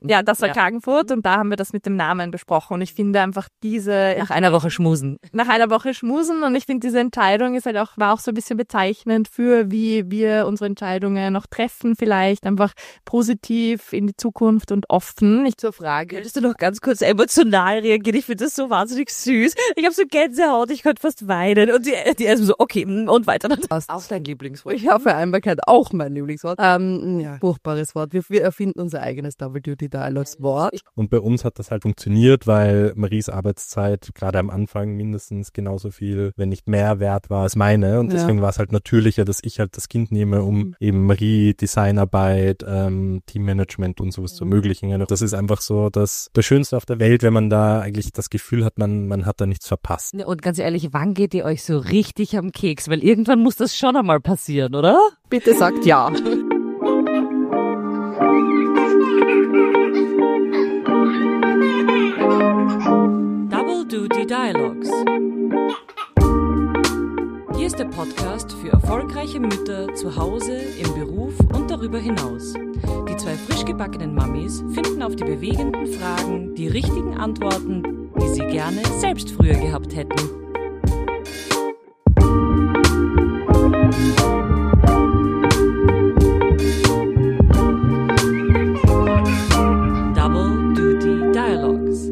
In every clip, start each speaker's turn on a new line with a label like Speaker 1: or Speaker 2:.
Speaker 1: Ja, das war Klagenfurt und da haben wir das mit dem Namen besprochen und ich finde einfach
Speaker 2: Nach einer Woche schmusen
Speaker 1: und ich finde diese Entscheidung war auch so ein bisschen bezeichnend für wie wir unsere Entscheidungen noch treffen, vielleicht einfach positiv in die Zukunft und offen.
Speaker 2: Zur Frage. Könntest du noch ganz kurz emotional reagieren? Ich finde das so wahnsinnig süß. Ich habe so Gänsehaut, ich könnte fast weinen und die erstmal so, okay, und weiter. Auch dein Lieblingswort.
Speaker 3: Ja, Vereinbarkeit auch mein Lieblingswort. Furchtbares Wort. Wir erfinden unser eigenes Double-Duty-Dialogs-Wort.
Speaker 4: Und bei uns hat das halt funktioniert, weil Maries Arbeitszeit gerade am Anfang mindestens genauso viel, wenn nicht mehr wert war als meine. Und deswegen war es halt natürlicher, dass ich halt das Kind nehme, um eben Marie Designarbeit, Teammanagement und sowas zu ermöglichen. Das ist einfach so das Schönste auf der Welt, wenn man da eigentlich das Gefühl hat, man hat da nichts verpasst.
Speaker 2: Und ganz ehrlich, wann geht ihr euch so richtig am Keks? Weil irgendwann muss das schon einmal passieren, oder?
Speaker 3: Bitte sagt ja.
Speaker 5: Double Duty Dialogs. Hier ist der Podcast für erfolgreiche Mütter zu Hause, im Beruf und darüber hinaus. Die zwei frisch gebackenen Mamis finden auf die bewegenden Fragen die richtigen Antworten, die sie gerne selbst früher gehabt hätten. Double Duty Dialogs.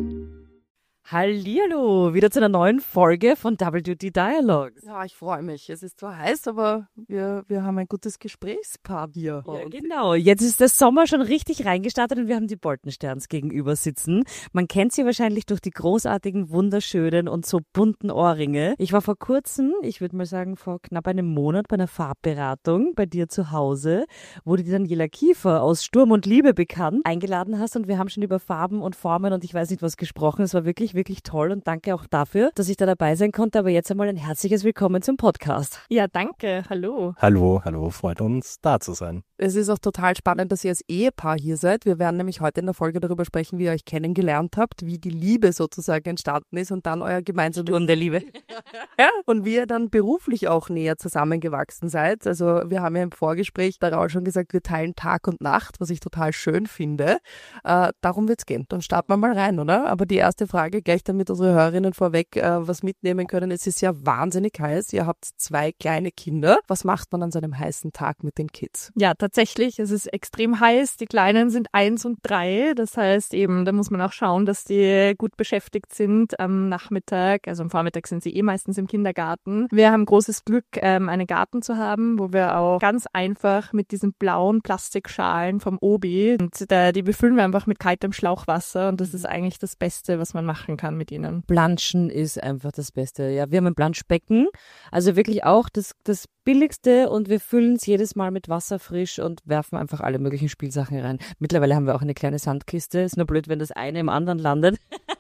Speaker 2: Hallihallo, wieder zu einer neuen Folge von Double Duty Dialogs.
Speaker 3: Ja, ich freue mich. Es ist zwar heiß, aber wir haben ein gutes Gesprächspaar hier.
Speaker 2: Ja, genau. Jetzt ist der Sommer schon richtig reingestartet und wir haben die Boltensterns gegenüber sitzen. Man kennt sie wahrscheinlich durch die großartigen, wunderschönen und so bunten Ohrringe. Ich war vor kurzem, ich würde mal sagen vor knapp einem Monat, bei einer Farbberatung bei dir zu Hause, wo du die Daniela Kiefer aus Sturm und Liebe bekannt eingeladen hast und wir haben schon über Farben und Formen und ich weiß nicht was gesprochen. Es war wirklich toll und danke auch dafür, dass ich da dabei sein konnte. Aber jetzt einmal ein herzliches Willkommen zum Podcast.
Speaker 1: Ja, danke. Hallo.
Speaker 4: Hallo, freut uns, da zu sein.
Speaker 3: Es ist auch total spannend, dass ihr als Ehepaar hier seid. Wir werden nämlich heute in der Folge darüber sprechen, wie ihr euch kennengelernt habt, wie die Liebe sozusagen entstanden ist und dann euer gemeinsames
Speaker 2: Sturm der Liebe.
Speaker 3: Ja, und wie ihr dann beruflich auch näher zusammengewachsen seid. Also wir haben ja im Vorgespräch darauf schon gesagt, wir teilen Tag und Nacht, was ich total schön finde. Darum wird's gehen. Dann starten wir mal rein, oder? Aber die erste Frage, gleich damit unsere Hörerinnen vorweg was mitnehmen können. Es ist ja wahnsinnig heiß. Ihr habt 2 kleine Kinder. Was macht man an so einem heißen Tag mit den Kids?
Speaker 1: Ja, tatsächlich. Es ist extrem heiß. Die Kleinen sind 1 und 3. Das heißt eben, da muss man auch schauen, dass die gut beschäftigt sind am Nachmittag. Also am Vormittag sind sie meistens im Kindergarten. Wir haben großes Glück, einen Garten zu haben, wo wir auch ganz einfach mit diesen blauen Plastikschalen vom Obi und die befüllen wir einfach mit kaltem Schlauchwasser und das ist eigentlich das Beste, was man machen kann mit ihnen.
Speaker 2: Planschen ist einfach das Beste. Ja, wir haben ein Planschbecken, also wirklich auch das Billigste und wir füllen es jedes Mal mit Wasser frisch und werfen einfach alle möglichen Spielsachen rein. Mittlerweile haben wir auch eine kleine Sandkiste. Ist nur blöd, wenn das eine im anderen landet.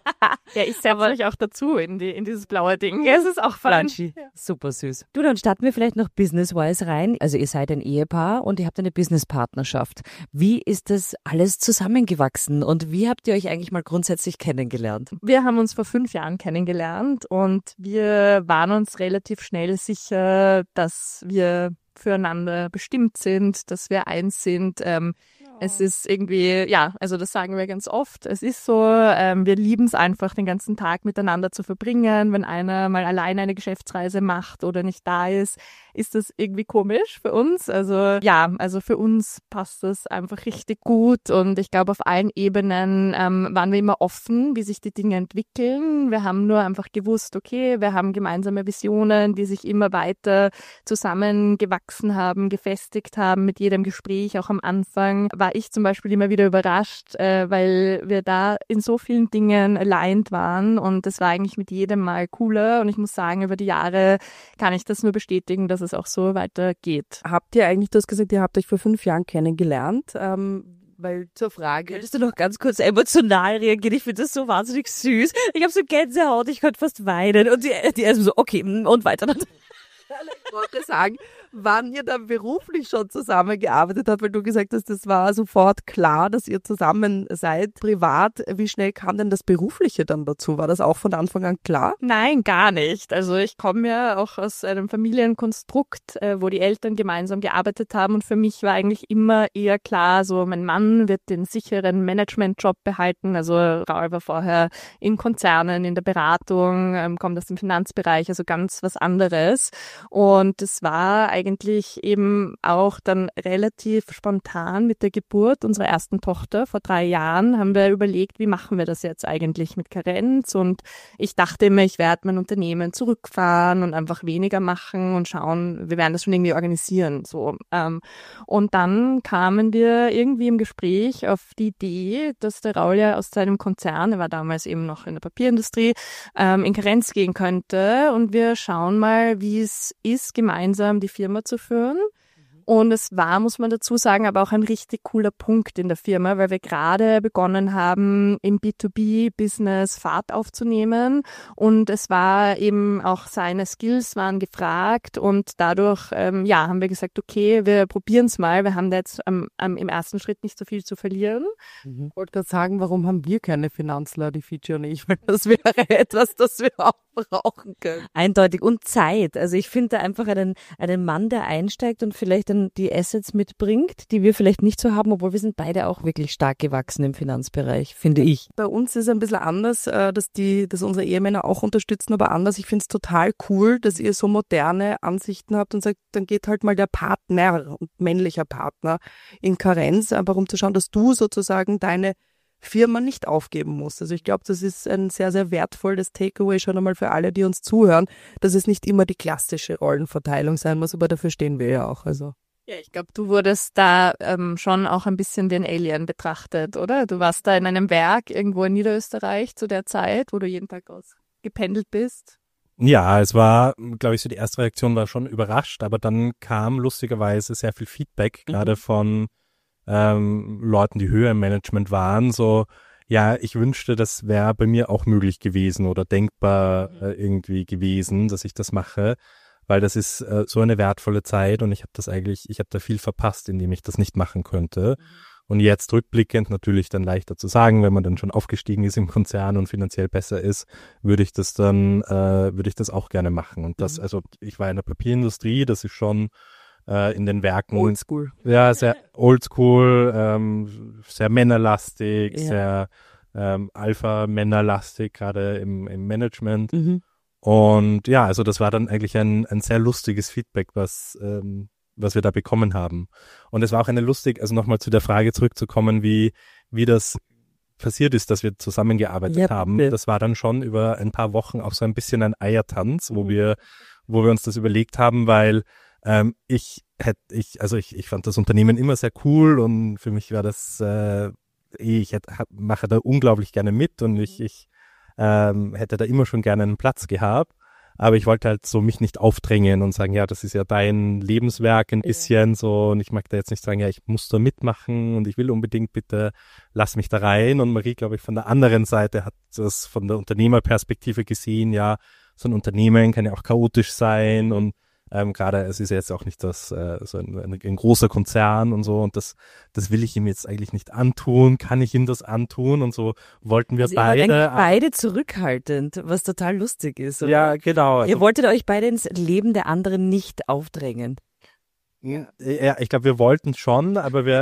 Speaker 1: Ja, ich setze euch auch dazu in dieses blaue Ding. Ja, es ist auch
Speaker 2: Planschi. Ja. Super süß. Du, dann starten wir vielleicht noch business-wise rein. Also ihr seid ein Ehepaar und ihr habt eine Businesspartnerschaft. Wie ist das alles zusammengewachsen und wie habt ihr euch eigentlich mal grundsätzlich kennengelernt?
Speaker 1: Wir haben uns vor 5 Jahren kennengelernt und wir waren uns relativ schnell sicher, dass wir füreinander bestimmt sind, dass wir eins sind. Es ist irgendwie, ja, also das sagen wir ganz oft. Es ist so, wir lieben es einfach, den ganzen Tag miteinander zu verbringen. Wenn einer mal alleine eine Geschäftsreise macht oder nicht da ist das irgendwie komisch für uns. Also ja, also für uns passt das einfach richtig gut und ich glaube, auf allen Ebenen waren wir immer offen, wie sich die Dinge entwickeln. Wir haben nur einfach gewusst, okay, wir haben gemeinsame Visionen, die sich immer weiter zusammengewachsen haben, gefestigt haben mit jedem Gespräch. Auch am Anfang war ich zum Beispiel immer wieder überrascht, weil wir da in so vielen Dingen aligned waren und das war eigentlich mit jedem Mal cooler und ich muss sagen, über die Jahre kann ich das nur bestätigen, dass es auch so weitergeht.
Speaker 3: Habt ihr eigentlich, du hast gesagt, ihr habt euch vor 5 Jahren kennengelernt, weil zur Frage...
Speaker 2: Könntest du noch ganz kurz emotional reagieren? Ich finde das so wahnsinnig süß. Ich habe so Gänsehaut, ich könnte fast weinen und die erstmal so, okay, und weiter.
Speaker 3: Ich wollte sagen, wann ihr dann beruflich schon zusammengearbeitet habt, weil du gesagt hast, das war sofort klar, dass ihr zusammen seid, privat. Wie schnell kam denn das Berufliche dann dazu? War das auch von Anfang an klar?
Speaker 1: Nein, gar nicht. Also ich komme ja auch aus einem Familienkonstrukt, wo die Eltern gemeinsam gearbeitet haben und für mich war eigentlich immer eher klar, so mein Mann wird den sicheren Managementjob behalten. Also Raul war vorher in Konzernen, in der Beratung, kommt aus dem Finanzbereich, also ganz was anderes. Und es war eigentlich eben auch dann relativ spontan mit der Geburt unserer ersten Tochter vor 3 Jahren, haben wir überlegt, wie machen wir das jetzt eigentlich mit Karenz? Und ich dachte immer, ich werde mein Unternehmen zurückfahren und einfach weniger machen und schauen, wir werden das schon irgendwie organisieren. So. Und dann kamen wir irgendwie im Gespräch auf die Idee, dass der Raul ja aus seinem Konzern, er war damals eben noch in der Papierindustrie, in Karenz gehen könnte und wir schauen mal, wie es ist, gemeinsam die Firma zu führen. Und es war, muss man dazu sagen, aber auch ein richtig cooler Punkt in der Firma, weil wir gerade begonnen haben, im B2B-Business Fahrt aufzunehmen. Und es war eben auch seine Skills waren gefragt. Und dadurch, haben wir gesagt, okay, wir probieren es mal. Wir haben da jetzt im ersten Schritt nicht so viel zu verlieren.
Speaker 3: Ich wollte gerade sagen, warum haben wir keine Finanzler, die Fiji und ich? Weil das wäre etwas, das wir auch brauchen können.
Speaker 2: Eindeutig. Und Zeit. Also ich finde da einfach einen Mann, der einsteigt und vielleicht dann die Assets mitbringt, die wir vielleicht nicht so haben, obwohl wir sind beide auch wirklich stark gewachsen im Finanzbereich, finde ich.
Speaker 3: Bei uns ist es ein bisschen anders, dass unsere Ehemänner auch unterstützen, aber anders. Ich finde es total cool, dass ihr so moderne Ansichten habt und sagt, dann geht halt mal der Partner, männlicher Partner in Karenz, aber um zu schauen, dass du sozusagen deine Firma nicht aufgeben musst. Also ich glaube, das ist ein sehr, sehr wertvolles Takeaway schon einmal für alle, die uns zuhören, dass es nicht immer die klassische Rollenverteilung sein muss, aber dafür stehen wir ja auch. Also.
Speaker 1: Ja, ich glaube, du wurdest da schon auch ein bisschen wie ein Alien betrachtet, oder? Du warst da in einem Werk irgendwo in Niederösterreich zu der Zeit, wo du jeden Tag ausgependelt bist.
Speaker 4: Ja, es war, glaube ich, so die erste Reaktion war schon überrascht, aber dann kam lustigerweise sehr viel Feedback, gerade von Leuten, die höher im Management waren, so, ja, ich wünschte, das wäre bei mir auch möglich gewesen oder denkbar irgendwie gewesen, dass ich das mache, weil das ist so eine wertvolle Zeit und ich habe da viel verpasst, indem ich das nicht machen könnte. Und jetzt rückblickend natürlich dann leichter zu sagen, wenn man dann schon aufgestiegen ist im Konzern und finanziell besser ist, würde ich das auch gerne machen. Und das, also ich war in der Papierindustrie, das ist schon in den Werken.
Speaker 3: Oldschool.
Speaker 4: Ja, sehr oldschool, sehr männerlastig, sehr Alpha-Männerlastig, gerade im Management. Und ja, also das war dann eigentlich ein sehr lustiges Feedback, was wir da bekommen haben. Und es war auch also nochmal zu der Frage zurückzukommen, wie das passiert ist, dass wir zusammengearbeitet haben. Das war dann schon über ein paar Wochen auch so ein bisschen ein Eiertanz, wo wir uns das überlegt haben, weil ich fand das Unternehmen immer sehr cool und für mich war das, mache da unglaublich gerne mit und ich hätte da immer schon gerne einen Platz gehabt. Aber ich wollte halt so mich nicht aufdrängen und sagen, ja, das ist ja dein Lebenswerk ein bisschen so und ich mag da jetzt nicht sagen, ja, ich muss da mitmachen und ich will unbedingt, bitte lass mich da rein. Und Marie, glaube ich, von der anderen Seite hat das von der Unternehmerperspektive gesehen, ja, so ein Unternehmen kann ja auch chaotisch sein und gerade es ist ja jetzt auch nicht so ein großer Konzern und so und das will ich ihm jetzt eigentlich nicht antun, kann ich ihm das antun und so wollten wir
Speaker 2: also
Speaker 4: beide
Speaker 2: zurückhaltend, was total lustig ist. Oder?
Speaker 4: Ja, genau.
Speaker 2: Ihr wolltet euch beide ins Leben der anderen nicht aufdrängen.
Speaker 4: Ja, ich glaube, wir wollten schon, aber wir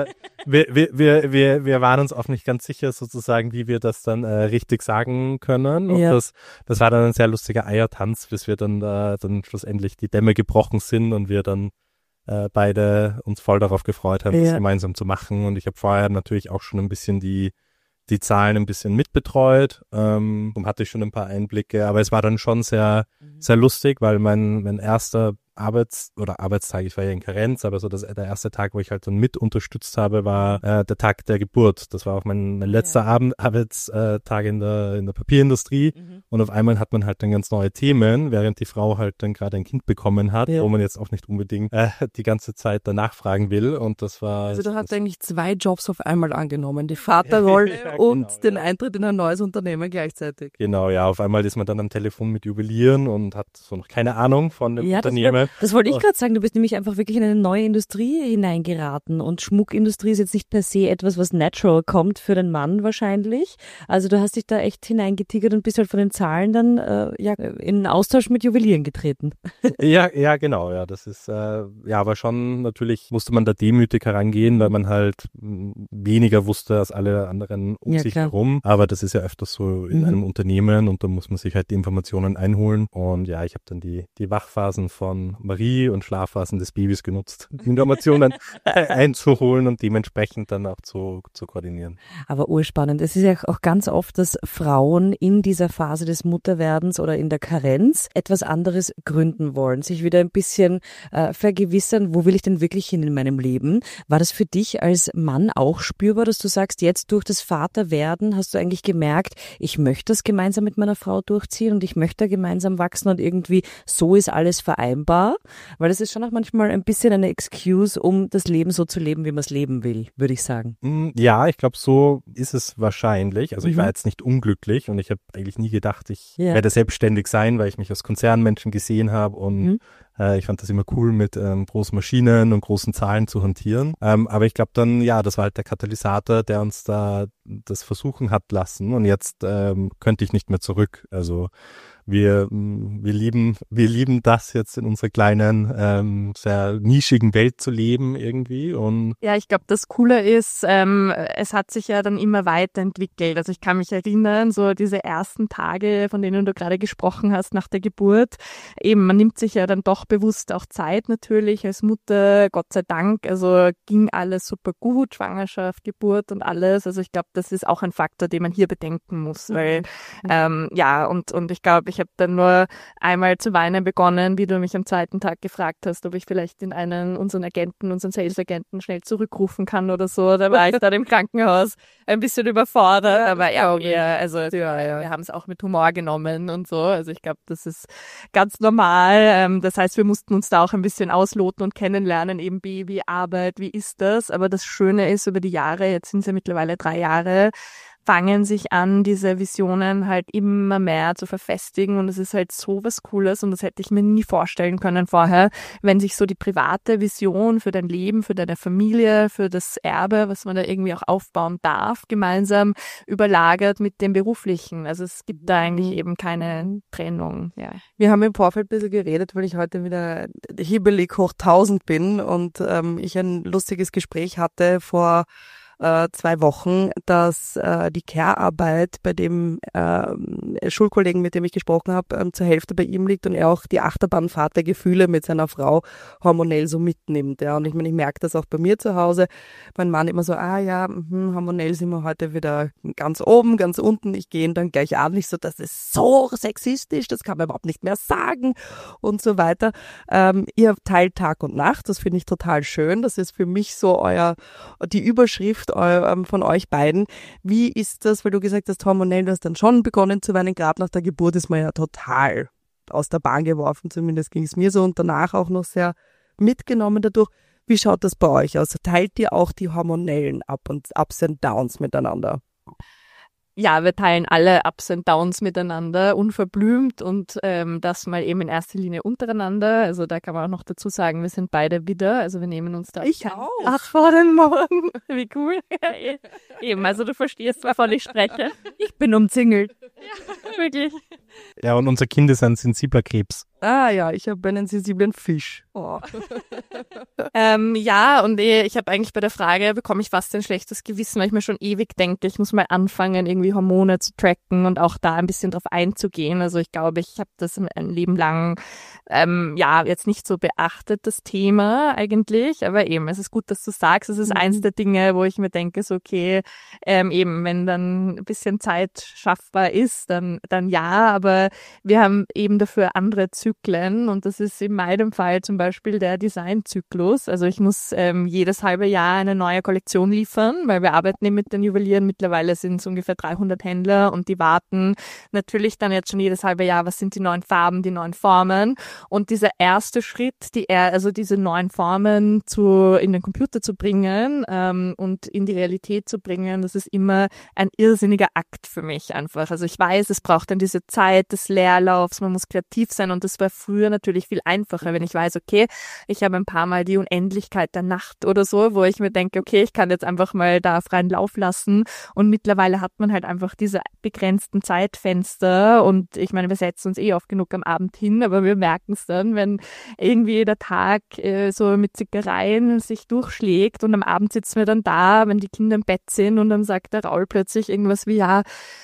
Speaker 4: waren uns auch nicht ganz sicher sozusagen, wie wir das dann richtig sagen können. Und das war dann ein sehr lustiger Eiertanz, bis wir dann schlussendlich die Dämme gebrochen sind und wir dann beide uns voll darauf gefreut haben, das gemeinsam zu machen. Und ich habe vorher natürlich auch schon ein bisschen die Zahlen ein bisschen mitbetreut, hatte ich schon ein paar Einblicke, aber es war dann schon sehr, sehr lustig, weil mein erster Arbeitstag, ich war ja in Karenz, aber so der erste Tag, wo ich halt dann mit unterstützt habe, war der Tag der Geburt. Das war auch mein letzter Arbeitstag in der Papierindustrie und auf einmal hat man halt dann ganz neue Themen, während die Frau halt dann gerade ein Kind bekommen hat, wo man jetzt auch nicht unbedingt die ganze Zeit danach fragen will und das war...
Speaker 3: Also du hast eigentlich 2 Jobs auf einmal angenommen, die Vaterrolle und den Eintritt in ein neues Unternehmen gleichzeitig.
Speaker 4: Genau, ja, auf einmal ist man dann am Telefon mit Juwelieren und hat so noch keine Ahnung von dem Unternehmen.
Speaker 2: Das wollte ich gerade sagen, du bist nämlich einfach wirklich in eine neue Industrie hineingeraten und Schmuckindustrie ist jetzt nicht per se etwas, was natural kommt für den Mann wahrscheinlich. Also du hast dich da echt hineingetigert und bist halt von den Zahlen dann in Austausch mit Juwelieren getreten.
Speaker 4: Ja, genau, ja, das ist, aber schon natürlich musste man da demütig herangehen, weil man halt weniger wusste als alle anderen um sich herum, aber das ist ja öfters so in einem Unternehmen und da muss man sich halt die Informationen einholen und ja, ich habe dann die Wachphasen von Marie und Schlafphasen des Babys genutzt, die Informationen einzuholen und dementsprechend dann auch zu koordinieren.
Speaker 2: Aber urspannend, es ist ja auch ganz oft, dass Frauen in dieser Phase des Mutterwerdens oder in der Karenz etwas anderes gründen wollen, sich wieder ein bisschen vergewissern, wo will ich denn wirklich hin in meinem Leben? War das für dich als Mann auch spürbar, dass du sagst, jetzt durch das Vaterwerden hast du eigentlich gemerkt, ich möchte das gemeinsam mit meiner Frau durchziehen und ich möchte da gemeinsam wachsen und irgendwie so ist alles vereinbar? Weil das ist schon auch manchmal ein bisschen eine Excuse, um das Leben so zu leben, wie man es leben will, würde ich sagen.
Speaker 4: Ja, ich glaube, so ist es wahrscheinlich. Also ich war jetzt nicht unglücklich und ich habe eigentlich nie gedacht, ich werde selbstständig sein, weil ich mich als Konzernmenschen gesehen habe und ich fand das immer cool, mit großen Maschinen und großen Zahlen zu hantieren. Aber ich glaube dann, das war halt der Katalysator, der uns da das versuchen hat lassen. Und jetzt könnte ich nicht mehr zurück. Also wir lieben das jetzt in unserer kleinen, sehr nischigen Welt zu leben irgendwie. Und
Speaker 1: ja, ich glaube, das Coole ist, es hat sich ja dann immer weiterentwickelt. Also ich kann mich erinnern, so diese ersten Tage, von denen du gerade gesprochen hast nach der Geburt. Eben, man nimmt sich ja dann doch bewusst auch Zeit natürlich als Mutter, Gott sei Dank. Also ging alles super gut, Schwangerschaft, Geburt und alles. Also ich glaube, das ist auch ein Faktor, den man hier bedenken muss, weil und ich glaube, ich habe dann nur einmal zu weinen begonnen, wie du mich am zweiten Tag gefragt hast, ob ich vielleicht in unseren Sales-Agenten schnell zurückrufen kann oder so. Da war ich dann im Krankenhaus ein bisschen überfordert, aber wir haben es auch mit Humor genommen und so. Also ich glaube, das ist ganz normal. Das heißt, wir mussten uns da auch ein bisschen ausloten und kennenlernen, eben Baby, Arbeit, wie ist das? Aber das Schöne ist, über die Jahre, jetzt sind es ja mittlerweile 3 Jahre, fangen sich an, diese Visionen halt immer mehr zu verfestigen und es ist halt so was Cooles und das hätte ich mir nie vorstellen können vorher, wenn sich so die private Vision für dein Leben, für deine Familie, für das Erbe, was man da irgendwie auch aufbauen darf, gemeinsam überlagert mit dem Beruflichen. Also es gibt da eigentlich eben keine Trennung. Ja.
Speaker 3: Wir haben im Vorfeld ein bisschen geredet, weil ich heute wieder hibbelig hoch 1000 bin und ich ein lustiges Gespräch hatte vor 2 Wochen, dass die Care-Arbeit bei dem Schulkollegen, mit dem ich gesprochen habe, zur Hälfte bei ihm liegt und er auch die Achterbahnfahrt der Gefühle mit seiner Frau hormonell so mitnimmt. Ja. Und ich meine, ich merke das auch bei mir zu Hause. Mein Mann immer so, hormonell sind wir heute wieder ganz oben, ganz unten. Ich gehe ihn dann gleich an. Ich so, das ist so sexistisch, das kann man überhaupt nicht mehr sagen und so weiter. Ihr teilt Tag und Nacht, das finde ich total schön. Das ist für mich so die Überschrift von euch beiden. Wie ist das, weil du gesagt hast, hormonell, du hast dann schon begonnen zu weinen, gerade nach der Geburt ist man ja total aus der Bahn geworfen, zumindest ging es mir so und danach auch noch sehr mitgenommen dadurch. Wie schaut das bei euch aus? Teilt ihr auch die hormonellen Ups and Downs miteinander?
Speaker 1: Ja, wir teilen alle Ups and Downs miteinander, unverblümt und das mal eben in erster Linie untereinander. Also da kann man auch noch dazu sagen, wir sind beide Widder, also wir nehmen uns da
Speaker 3: auch
Speaker 1: vor den Morgen. Wie cool. Eben, also du verstehst, wovon ich spreche. Ich bin umzingelt. Ja, wirklich.
Speaker 4: Ja, und unser Kind ist ein sensibler Krebs.
Speaker 3: Ah ja, ich habe einen sensiblen Fisch.
Speaker 1: Oh. Und ich habe eigentlich bei der Frage, bekomme ich fast ein schlechtes Gewissen, weil ich mir schon ewig denke, ich muss mal anfangen, irgendwie Hormone zu tracken und auch da ein bisschen drauf einzugehen. Also ich glaube, ich habe das ein Leben lang jetzt nicht so beachtet, das Thema eigentlich, aber eben, es ist gut, dass du sagst, es ist eins der Dinge, wo ich mir denke, so okay, eben, wenn dann ein bisschen Zeit schaffbar ist, dann ja, aber wir haben eben dafür andere Zyklen und das ist in meinem Fall zum Beispiel Beispiel der Designzyklus. Also ich muss jedes halbe Jahr eine neue Kollektion liefern, weil wir arbeiten eben mit den Juwelieren. Mittlerweile sind es ungefähr 300 Händler und die warten natürlich dann jetzt schon jedes halbe Jahr, was sind die neuen Farben, die neuen Formen. Und dieser erste Schritt, also diese neuen Formen in den Computer zu bringen und in die Realität zu bringen, das ist immer ein irrsinniger Akt für mich einfach. Also ich weiß, es braucht dann diese Zeit des Leerlaufs, man muss kreativ sein und das war früher natürlich viel einfacher, wenn ich weiß, okay, ich habe ein paar Mal die Unendlichkeit der Nacht oder so, wo ich mir denke, okay, ich kann jetzt einfach mal da freien Lauf lassen und mittlerweile hat man halt einfach diese begrenzten Zeitfenster und ich meine, wir setzen uns oft genug am Abend hin, aber wir merken es dann, wenn irgendwie der Tag so mit Zickereien sich durchschlägt und am Abend sitzen wir dann da, wenn die Kinder im Bett sind und dann sagt der Raul plötzlich irgendwas wie, ja,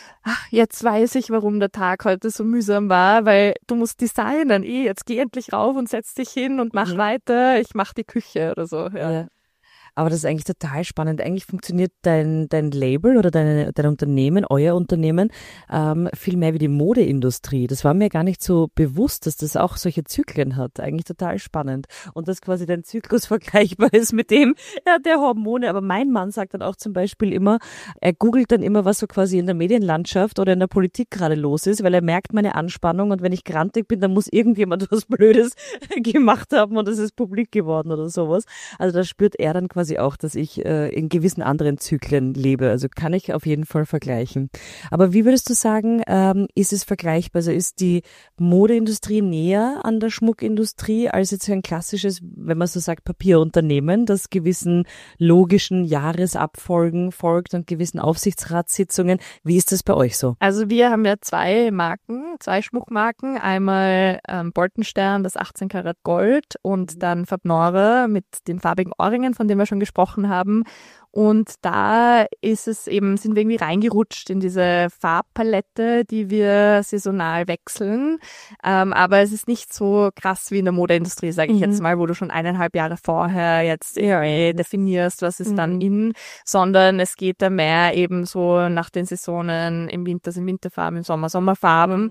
Speaker 1: jetzt weiß ich, warum der Tag heute so mühsam war, weil du musst designen. Jetzt geh endlich rauf und setz dich hin und mach weiter. Ich mach die Küche oder so. Ja.
Speaker 2: Aber das ist eigentlich total spannend. Eigentlich funktioniert dein Label oder dein Unternehmen, euer Unternehmen, viel mehr wie die Modeindustrie. Das war mir gar nicht so bewusst, dass das auch solche Zyklen hat. Eigentlich total spannend. Und dass quasi dein Zyklus vergleichbar ist mit dem der Hormone. Aber mein Mann sagt dann auch zum Beispiel immer, er googelt dann immer, was so quasi in der Medienlandschaft oder in der Politik gerade los ist, weil er merkt meine Anspannung und wenn ich grantig bin, dann muss irgendjemand was Blödes gemacht haben und es ist publik geworden oder sowas. Also da spürt er dann quasi auch, dass ich in gewissen anderen Zyklen lebe. Also kann ich auf jeden Fall vergleichen. Aber wie würdest du sagen, ist es vergleichbar? Also ist die Modeindustrie näher an der Schmuckindustrie als jetzt ein klassisches, wenn man so sagt, Papierunternehmen, das gewissen logischen Jahresabfolgen folgt und gewissen Aufsichtsratssitzungen? Wie ist das bei euch so?
Speaker 1: Also wir haben ja zwei Schmuckmarken. Einmal Boltenstern, das 18 Karat Gold und dann Fab Nora mit den farbigen Ohrringen, von denen wir schon gesprochen haben. Und da sind wir irgendwie reingerutscht in diese Farbpalette, die wir saisonal wechseln. Aber es ist nicht so krass wie in der Modeindustrie, sage ich jetzt mal, wo du schon 1,5 Jahre vorher jetzt definierst, was ist dann in, sondern es geht da mehr eben so nach den Saisonen. Im Winter sind Winterfarben, im Sommer Sommerfarben.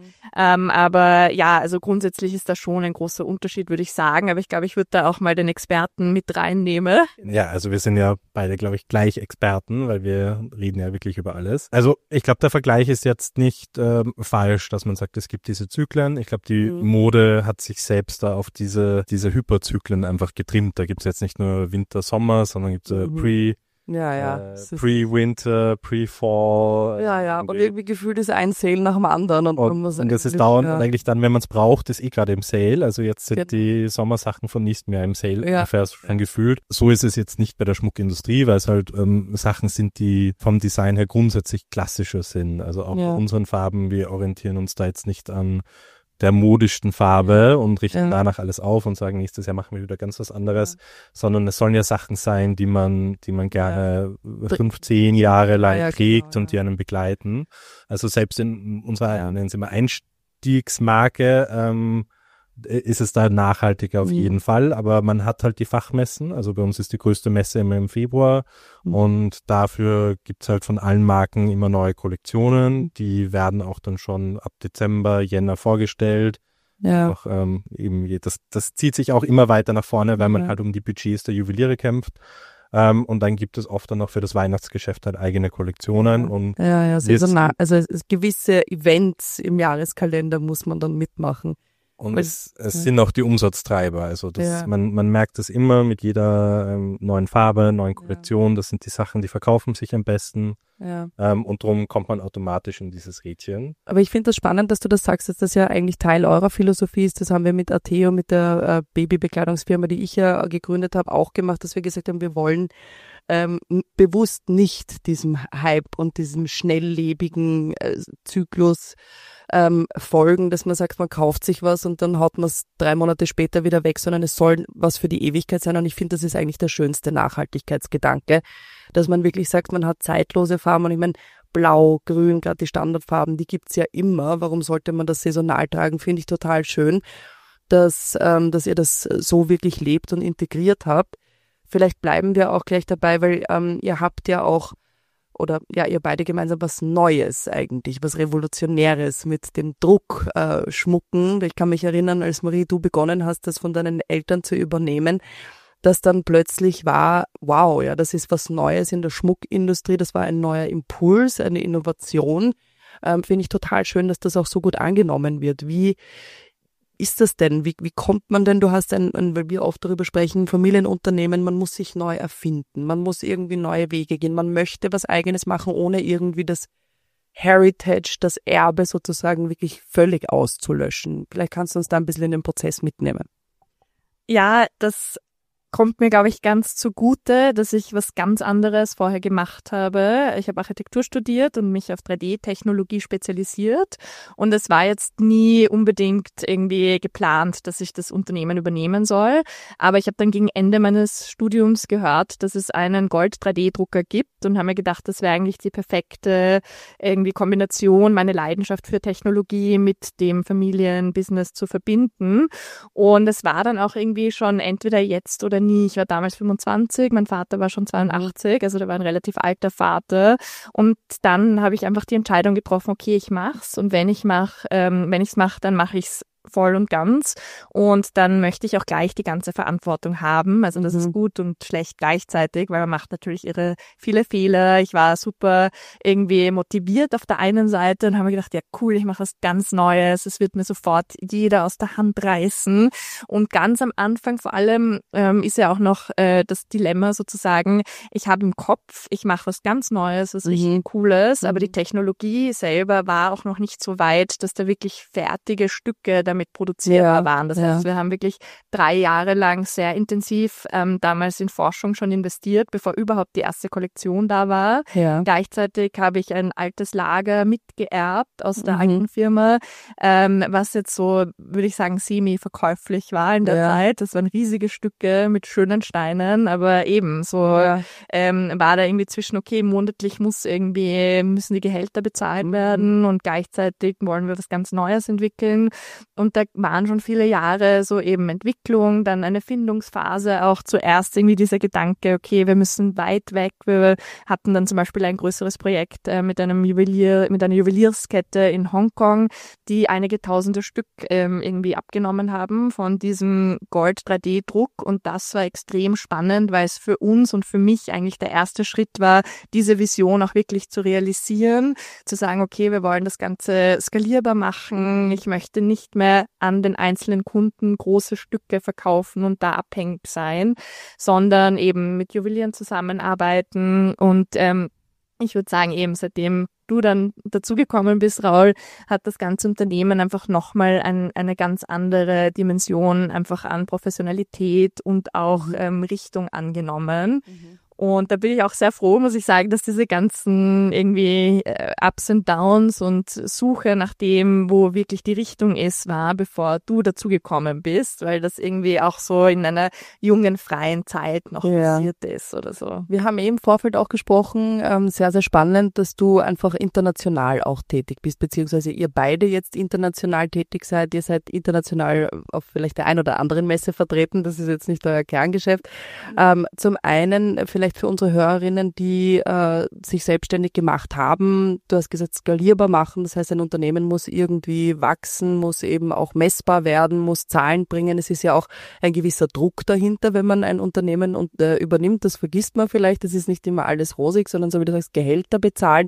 Speaker 1: Aber ja, also grundsätzlich ist da schon ein großer Unterschied, würde ich sagen. Aber ich glaube, ich würde da auch mal den Experten mit reinnehmen.
Speaker 4: Ja, also wir sind ja beide, glaube ich, gleich Experten, weil wir reden ja wirklich über alles. Also ich glaube, der Vergleich ist jetzt nicht falsch, dass man sagt, es gibt diese Zyklen. Ich glaube, die Mode hat sich selbst da auf diese Hyperzyklen einfach getrimmt. Da gibt es jetzt nicht nur Winter, Sommer, sondern gibt es Pre-Winter, Pre-Fall.
Speaker 3: Ja, und irgendwie gefühlt ist ein Sale nach dem anderen.
Speaker 4: Und das ist dauernd, und eigentlich dann, wenn man es braucht, ist gerade im Sale. Also jetzt sind die Sommersachen von nächstem Jahr im Sale, ungefähr schon gefühlt. So ist es jetzt nicht bei der Schmuckindustrie, weil es halt Sachen sind, die vom Design her grundsätzlich klassischer sind. Also auch bei unseren Farben, wir orientieren uns da jetzt nicht an der modischsten Farbe und richten danach alles auf und sagen, nächstes Jahr machen wir wieder ganz was anderes, sondern es sollen ja Sachen sein, die man gerne 15 Jahre lang trägt und die einen begleiten. Also selbst in unserer, nennen Sie mal, Einstiegsmarke, ist es da nachhaltiger auf jeden Fall, aber man hat halt die Fachmessen, also bei uns ist die größte Messe immer im Februar und dafür gibt's halt von allen Marken immer neue Kollektionen, die werden auch dann schon ab Dezember, Jänner vorgestellt. Ja. Auch, das zieht sich auch immer weiter nach vorne, weil man halt um die Budgets der Juweliere kämpft. Und dann gibt es oft dann noch für das Weihnachtsgeschäft halt eigene Kollektionen. Und
Speaker 3: saisonal. Also gewisse Events im Jahreskalender muss man dann mitmachen.
Speaker 4: Und es sind auch die Umsatztreiber. Also man merkt das immer mit jeder neuen Farbe, neuen Kollektion. Das sind die Sachen, die verkaufen sich am besten. Ja. Und darum kommt man automatisch in dieses Rädchen.
Speaker 3: Aber ich finde das spannend, dass du das sagst, dass das ja eigentlich Teil eurer Philosophie ist. Das haben wir mit Ateo, mit der Babybekleidungsfirma, die ich ja gegründet habe, auch gemacht, dass wir gesagt haben, wir wollen bewusst nicht diesem Hype und diesem schnelllebigen Zyklus folgen, dass man sagt, man kauft sich was und dann haut man es 3 Monate später wieder weg, sondern es soll was für die Ewigkeit sein. Und ich finde, das ist eigentlich der schönste Nachhaltigkeitsgedanke, dass man wirklich sagt, man hat zeitlose Farben. Und ich meine, Blau, Grün, gerade die Standardfarben, die gibt's ja immer. Warum sollte man das saisonal tragen? Finde ich total schön, dass ihr das so wirklich lebt und integriert habt. Vielleicht bleiben wir auch gleich dabei, weil ihr habt ja auch oder ja, ihr beide gemeinsam was Neues eigentlich, was Revolutionäres mit dem Druck schmucken. Ich kann mich erinnern, als Marie, du begonnen hast, das von deinen Eltern zu übernehmen, dass dann plötzlich war, wow, ja, das ist was Neues in der Schmuckindustrie, das war ein neuer Impuls, eine Innovation. Finde ich total schön, dass das auch so gut angenommen wird. Wie ist das denn? Wie kommt man denn? Du hast weil wir oft darüber sprechen, Familienunternehmen, man muss sich neu erfinden, man muss irgendwie neue Wege gehen, man möchte was Eigenes machen, ohne irgendwie das Heritage, das Erbe sozusagen wirklich völlig auszulöschen. Vielleicht kannst du uns da ein bisschen in den Prozess mitnehmen.
Speaker 1: Ja, das kommt mir, glaube ich, ganz zugute, dass ich was ganz anderes vorher gemacht habe. Ich habe Architektur studiert und mich auf 3D-Technologie spezialisiert. Und es war jetzt nie unbedingt irgendwie geplant, dass ich das Unternehmen übernehmen soll. Aber ich habe dann gegen Ende meines Studiums gehört, dass es einen Gold-3D-Drucker gibt und habe mir gedacht, das wäre eigentlich die perfekte irgendwie Kombination, meine Leidenschaft für Technologie mit dem Familienbusiness zu verbinden. Und es war dann auch irgendwie schon entweder jetzt oder nie. Ich war damals 25, mein Vater war schon 82, also der war ein relativ alter Vater. Und dann habe ich einfach die Entscheidung getroffen, okay, ich mach's. Und wenn ich's mache, dann mache ich's voll und ganz. Und dann möchte ich auch gleich die ganze Verantwortung haben. Also das ist gut und schlecht gleichzeitig, weil man macht natürlich viele Fehler. Ich war super irgendwie motiviert auf der einen Seite und habe mir gedacht, ja cool, ich mache was ganz Neues. Es wird mir sofort jeder aus der Hand reißen. Und ganz am Anfang vor allem ist ja auch noch das Dilemma sozusagen, ich habe im Kopf, ich mache was ganz Neues, was richtig Cooles, aber die Technologie selber war auch noch nicht so weit, dass da wirklich fertige Stücke damit produzierbar waren. Das heißt, wir haben wirklich 3 Jahre lang sehr intensiv damals in Forschung schon investiert, bevor überhaupt die erste Kollektion da war. Ja. Gleichzeitig habe ich ein altes Lager mitgeerbt aus der alten Firma, was jetzt so, würde ich sagen, semi-verkäuflich war in der Zeit. Das waren riesige Stücke mit schönen Steinen, aber eben so war da irgendwie zwischen, okay, monatlich müssen die Gehälter bezahlt werden und gleichzeitig wollen wir was ganz Neues entwickeln. Und da waren schon viele Jahre so eben Entwicklung, dann eine Findungsphase, auch zuerst irgendwie dieser Gedanke, okay, wir müssen weit weg. Wir hatten dann zum Beispiel ein größeres Projekt mit einer Juwelierskette in Hongkong, die einige tausende Stück irgendwie abgenommen haben von diesem Gold-3D-Druck. Und das war extrem spannend, weil es für uns und für mich eigentlich der erste Schritt war, diese Vision auch wirklich zu realisieren, zu sagen, okay, wir wollen das Ganze skalierbar machen. Ich möchte nicht mehr an den einzelnen Kunden große Stücke verkaufen und da abhängig sein, sondern eben mit Juwelieren zusammenarbeiten. Und ich würde sagen, eben seitdem du dann dazugekommen bist, Raul, hat das ganze Unternehmen einfach nochmal eine ganz andere Dimension einfach an Professionalität und auch Richtung angenommen. Und da bin ich auch sehr froh, muss ich sagen, dass diese ganzen irgendwie Ups und Downs und Suche nach dem, wo wirklich die Richtung ist, war, bevor du dazugekommen bist, weil das irgendwie auch so in einer jungen, freien Zeit noch passiert ist oder so.
Speaker 3: Wir haben im Vorfeld auch gesprochen, sehr, sehr spannend, dass du einfach international auch tätig bist, beziehungsweise ihr beide jetzt international tätig seid. Ihr seid international auf vielleicht der ein oder anderen Messe vertreten, das ist jetzt nicht euer Kerngeschäft. Zum einen vielleicht für unsere Hörerinnen, die sich selbstständig gemacht haben. Du hast gesagt, skalierbar machen. Das heißt, ein Unternehmen muss irgendwie wachsen, muss eben auch messbar werden, muss Zahlen bringen. Es ist ja auch ein gewisser Druck dahinter, wenn man ein Unternehmen übernimmt. Das vergisst man vielleicht. Das ist nicht immer alles rosig, sondern so wie du sagst, Gehälter bezahlen.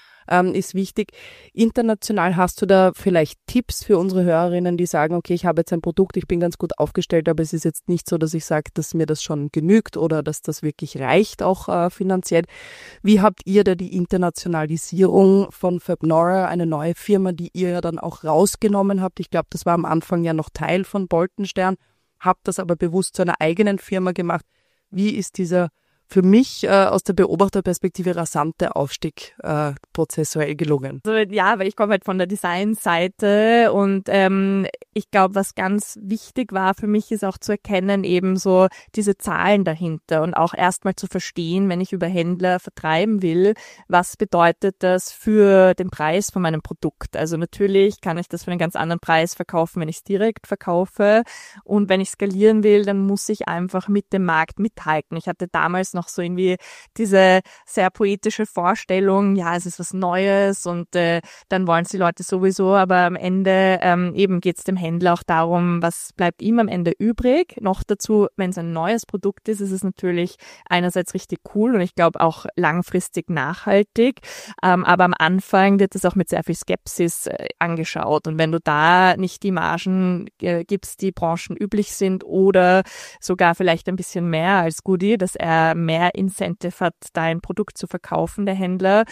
Speaker 3: Ist wichtig. International hast du da vielleicht Tipps für unsere Hörerinnen, die sagen, okay, ich habe jetzt ein Produkt, ich bin ganz gut aufgestellt, aber es ist jetzt nicht so, dass ich sage, dass mir das schon genügt oder dass das wirklich reicht, auch finanziell. Wie habt ihr da die Internationalisierung von Fabnora, eine neue Firma, die ihr ja dann auch rausgenommen habt? Ich glaube, das war am Anfang ja noch Teil von Boltenstern, habt das aber bewusst zu einer eigenen Firma gemacht. Wie ist dieser für mich aus der Beobachterperspektive rasante Aufstieg prozessuell gelungen?
Speaker 1: Also, ja, weil ich komme halt von der Designseite und ich glaube, was ganz wichtig war für mich, ist auch zu erkennen, eben so diese Zahlen dahinter und auch erstmal zu verstehen, wenn ich über Händler vertreiben will, was bedeutet das für den Preis von meinem Produkt? Also natürlich kann ich das für einen ganz anderen Preis verkaufen, wenn ich es direkt verkaufe, und wenn ich skalieren will, dann muss ich einfach mit dem Markt mithalten. Ich hatte damals noch noch so irgendwie diese sehr poetische Vorstellung, ja, es ist was Neues und dann wollen es die Leute sowieso, aber am Ende eben geht es dem Händler auch darum, was bleibt ihm am Ende übrig. Noch dazu, wenn es ein neues Produkt ist es natürlich einerseits richtig cool und ich glaube auch langfristig nachhaltig, aber am Anfang wird es auch mit sehr viel Skepsis angeschaut und wenn du da nicht die Margen gibst, die branchenüblich sind oder sogar vielleicht ein bisschen mehr als Goodie, dass er mehr Incentive hat, dein Produkt zu verkaufen, der Händler,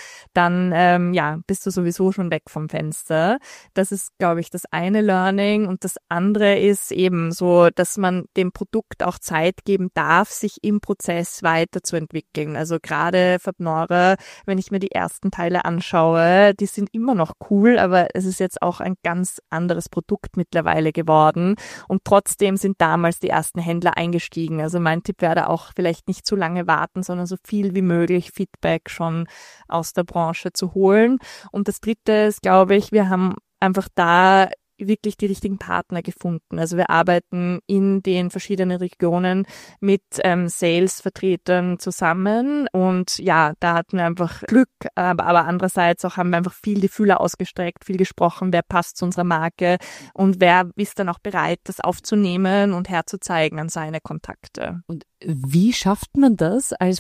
Speaker 1: dann bist du sowieso schon weg vom Fenster. Das ist, glaube ich, das eine Learning und das andere ist eben so, dass man dem Produkt auch Zeit geben darf, sich im Prozess weiterzuentwickeln. Also gerade Fabnora, wenn ich mir die ersten Teile anschaue, die sind immer noch cool, aber es ist jetzt auch ein ganz anderes Produkt mittlerweile geworden und trotzdem sind damals die ersten Händler eingestiegen. Also mein Tipp wäre da auch vielleicht nicht zu lange warten, sondern so viel wie möglich Feedback schon aus der Branche zu holen. Und das Dritte ist, glaube ich, wir haben einfach da wirklich die richtigen Partner gefunden. Also wir arbeiten in den verschiedenen Regionen mit Sales-Vertretern zusammen und ja, da hatten wir einfach Glück, aber andererseits auch haben wir einfach viel die Fühler ausgestreckt, viel gesprochen, wer passt zu unserer Marke und wer ist dann auch bereit, das aufzunehmen und herzuzeigen an seine Kontakte.
Speaker 2: Und wie schafft man das als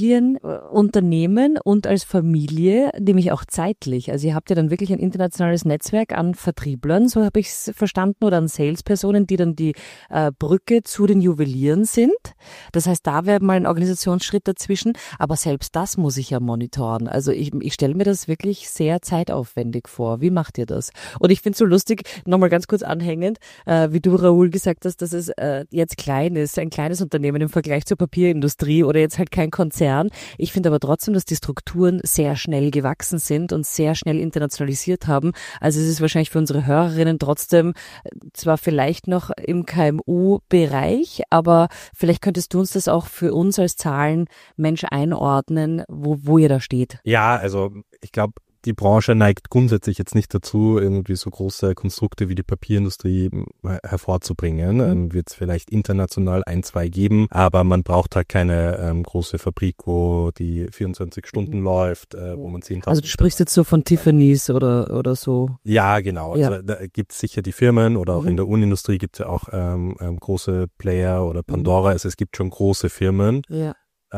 Speaker 2: Familienunternehmen und als Familie, nämlich auch zeitlich? Also ihr habt ja dann wirklich ein internationales Netzwerk an Vertrieblern, so habe ich es verstanden, oder an Salespersonen, die dann die Brücke zu den Juwelieren sind. Das heißt, da wäre mal ein Organisationsschritt dazwischen, aber selbst das muss ich ja monitoren. Also ich stelle mir das wirklich sehr zeitaufwendig vor. Wie macht ihr das? Und ich finde es so lustig, nochmal ganz kurz anhängend, wie du, Raoul, gesagt hast, dass es jetzt klein ist, ein kleines Unternehmen im Vergleich zur Papierindustrie oder jetzt halt kein Konzern. Ich finde aber trotzdem, dass die Strukturen sehr schnell gewachsen sind und sehr schnell internationalisiert haben. Also es ist wahrscheinlich für unsere Hörerinnen trotzdem zwar vielleicht noch im KMU-Bereich, aber vielleicht könntest du uns das auch für uns als Zahlenmensch einordnen, wo ihr da steht.
Speaker 4: Ja, also ich glaube, die Branche neigt grundsätzlich jetzt nicht dazu, irgendwie so große Konstrukte wie die Papierindustrie hervorzubringen. Wird es vielleicht international 1, 2 geben, aber man braucht halt keine große Fabrik, wo die 24 Stunden läuft, wo man 10.000...
Speaker 2: Also du sprichst jetzt so von Tiffany's oder so?
Speaker 4: Ja, genau.
Speaker 2: Ja.
Speaker 4: Also da gibt es sicher die Firmen oder auch in der Uhrenindustrie gibt es ja auch große Player oder Pandora. Also es gibt schon große Firmen.
Speaker 2: Ja.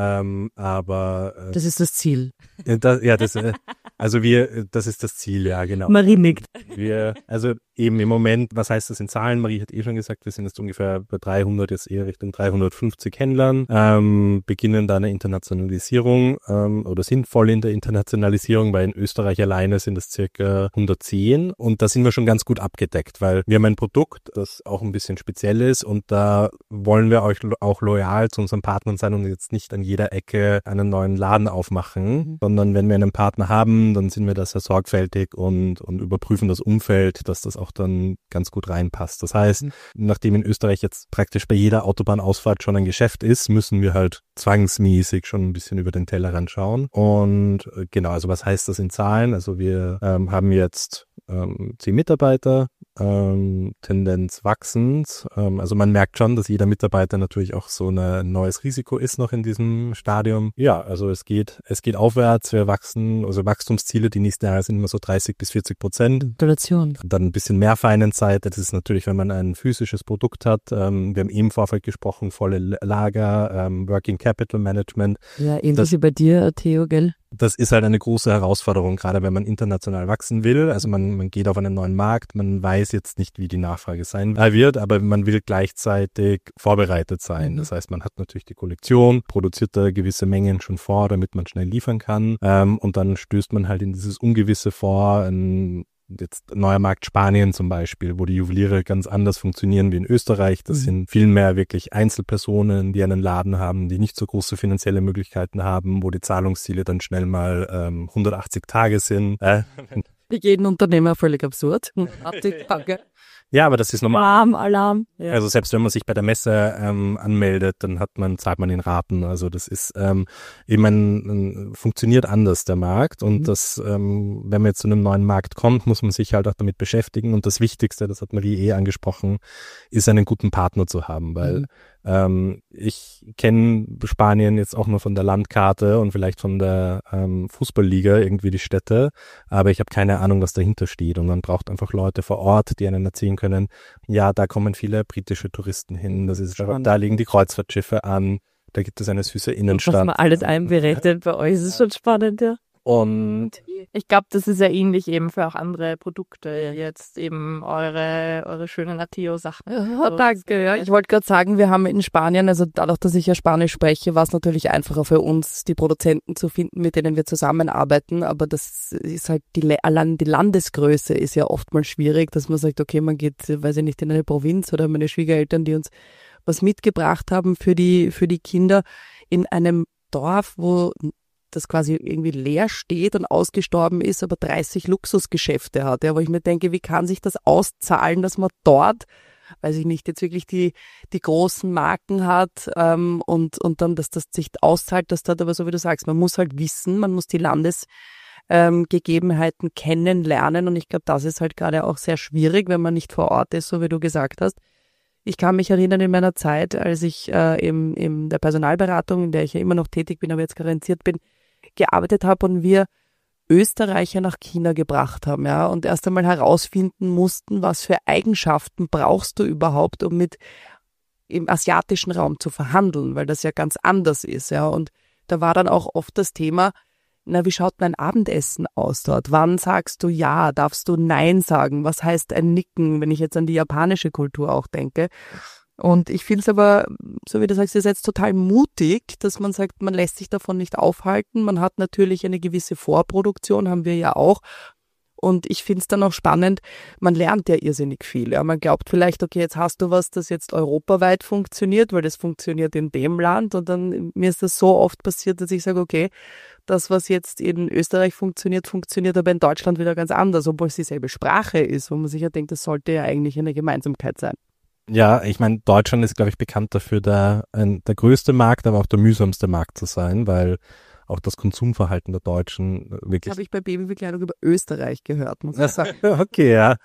Speaker 4: Aber
Speaker 2: das ist das Ziel.
Speaker 4: Das ist das Ziel, ja, genau.
Speaker 2: Marie nickt.
Speaker 4: Also eben im Moment, was heißt das in Zahlen? Marie hat schon gesagt, wir sind jetzt ungefähr bei 300, jetzt eher Richtung 350 Händlern, beginnen da eine Internationalisierung oder sind voll in der Internationalisierung, weil in Österreich alleine sind es circa 110 und da sind wir schon ganz gut abgedeckt, weil wir haben ein Produkt, das auch ein bisschen speziell ist und da wollen wir euch auch loyal zu unseren Partnern sein und jetzt nicht an jeder Ecke einen neuen Laden aufmachen, sondern wenn wir einen Partner haben, dann sind wir da sehr sorgfältig und überprüfen das Umfeld, dass das auch dann ganz gut reinpasst. Das heißt, nachdem in Österreich jetzt praktisch bei jeder Autobahnausfahrt schon ein Geschäft ist, müssen wir halt zwangsmäßig schon ein bisschen über den Tellerrand schauen. Und genau, also was heißt das in Zahlen? Also wir haben jetzt 10 Mitarbeiter, Tendenz wachsend. Also man merkt schon, dass jeder Mitarbeiter natürlich auch so ein neues Risiko ist noch in diesem Stadium. Ja, also es geht aufwärts, wir wachsen, also Wachstumsziele, die nächsten Jahre sind immer so 30-40%.
Speaker 2: Gratulation.
Speaker 4: Dann ein bisschen mehr Finance-Seite, das ist natürlich, wenn man ein physisches Produkt hat. Wir haben im Vorfeld gesprochen, volle Lager, Working Capital Management.
Speaker 2: Ja, ähnlich wie bei dir, Theo, gell?
Speaker 4: Das ist halt eine große Herausforderung, gerade wenn man international wachsen will. Also man geht auf einen neuen Markt, man weiß jetzt nicht, wie die Nachfrage sein wird, aber man will gleichzeitig vorbereitet sein. Das heißt, man hat natürlich die Kollektion, produziert da gewisse Mengen schon vor, damit man schnell liefern kann. Und dann stößt man halt in dieses Ungewisse vor, jetzt neuer Markt Spanien zum Beispiel, wo die Juweliere ganz anders funktionieren wie in Österreich. Das sind viel mehr wirklich Einzelpersonen, die einen Laden haben, die nicht so große finanzielle Möglichkeiten haben, wo die Zahlungsziele dann schnell mal 180 Tage sind.
Speaker 3: Für jeden Unternehmer völlig absurd. 180 Tage.
Speaker 4: Ja, aber das ist normal.
Speaker 2: Alarm. Ja.
Speaker 4: Also selbst wenn man sich bei der Messe anmeldet, dann zahlt man in Raten. Also das ist funktioniert anders, der Markt. Und das, wenn man jetzt zu einem neuen Markt kommt, muss man sich halt auch damit beschäftigen. Und das Wichtigste, das hat Marie angesprochen, ist einen guten Partner zu haben, weil Ich kenne Spanien jetzt auch nur von der Landkarte und vielleicht von der Fußballliga, irgendwie die Städte, aber ich habe keine Ahnung, was dahinter steht. Und man braucht einfach Leute vor Ort, die einen erzählen können, ja, da kommen viele britische Touristen hin, da liegen die Kreuzfahrtschiffe an, da gibt es eine süße Innenstadt.
Speaker 2: Was man alles einberechnet, bei euch ist es schon spannend, ja.
Speaker 4: Und
Speaker 1: ich glaube, das ist ja ähnlich eben für auch andere Produkte. Jetzt eben eure schönen Ateo-Sachen.
Speaker 3: Ja, danke. Ja. Ich wollte gerade sagen, wir haben in Spanien, also dadurch, dass ich ja Spanisch spreche, war es natürlich einfacher für uns, die Produzenten zu finden, mit denen wir zusammenarbeiten. Aber das ist halt, allein die Landesgröße ist ja oftmals schwierig, dass man sagt, okay, man geht, weiß ich nicht, in eine Provinz oder meine Schwiegereltern, die uns was mitgebracht haben für die Kinder in einem Dorf, wo das quasi irgendwie leer steht und ausgestorben ist, aber 30 Luxusgeschäfte hat, ja, wo ich mir denke, wie kann sich das auszahlen, dass man dort, weiß ich nicht, jetzt wirklich die großen Marken hat und dann, dass das sich auszahlt, dass dort aber so wie du sagst, man muss halt wissen, man muss die Landesgegebenheiten kennenlernen und ich glaube, das ist halt gerade auch sehr schwierig, wenn man nicht vor Ort ist, so wie du gesagt hast. Ich kann mich erinnern in meiner Zeit, als ich in der Personalberatung, in der ich ja immer noch tätig bin, aber jetzt karenziert bin, gearbeitet habe und wir Österreicher nach China gebracht haben, ja, und erst einmal herausfinden mussten, was für Eigenschaften brauchst du überhaupt, um mit im asiatischen Raum zu verhandeln, weil das ja ganz anders ist, ja, und da war dann auch oft das Thema, na, wie schaut mein Abendessen aus dort? Wann sagst du ja? Darfst du nein sagen? Was heißt ein Nicken, wenn ich jetzt an die japanische Kultur auch denke? Und ich finde es aber, so wie du sagst, ist jetzt total mutig, dass man sagt, man lässt sich davon nicht aufhalten. Man hat natürlich eine gewisse Vorproduktion, haben wir ja auch. Und ich finde es dann auch spannend, man lernt ja irrsinnig viel. Ja. Man glaubt vielleicht, okay, jetzt hast du was, das jetzt europaweit funktioniert, weil das funktioniert in dem Land. Und dann mir ist das so oft passiert, dass ich sage, okay, das, was jetzt in Österreich funktioniert, funktioniert aber in Deutschland wieder ganz anders, obwohl es dieselbe Sprache ist, wo man sich ja denkt, das sollte ja eigentlich eine Gemeinsamkeit sein.
Speaker 4: ja, ich meine, Deutschland ist, glaube ich, bekannt dafür, der größte Markt, aber auch der mühsamste Markt zu sein, weil auch das Konsumverhalten der Deutschen wirklich...
Speaker 3: Habe ich bei Babybekleidung über Österreich gehört, muss ich sagen.
Speaker 4: Okay, ja.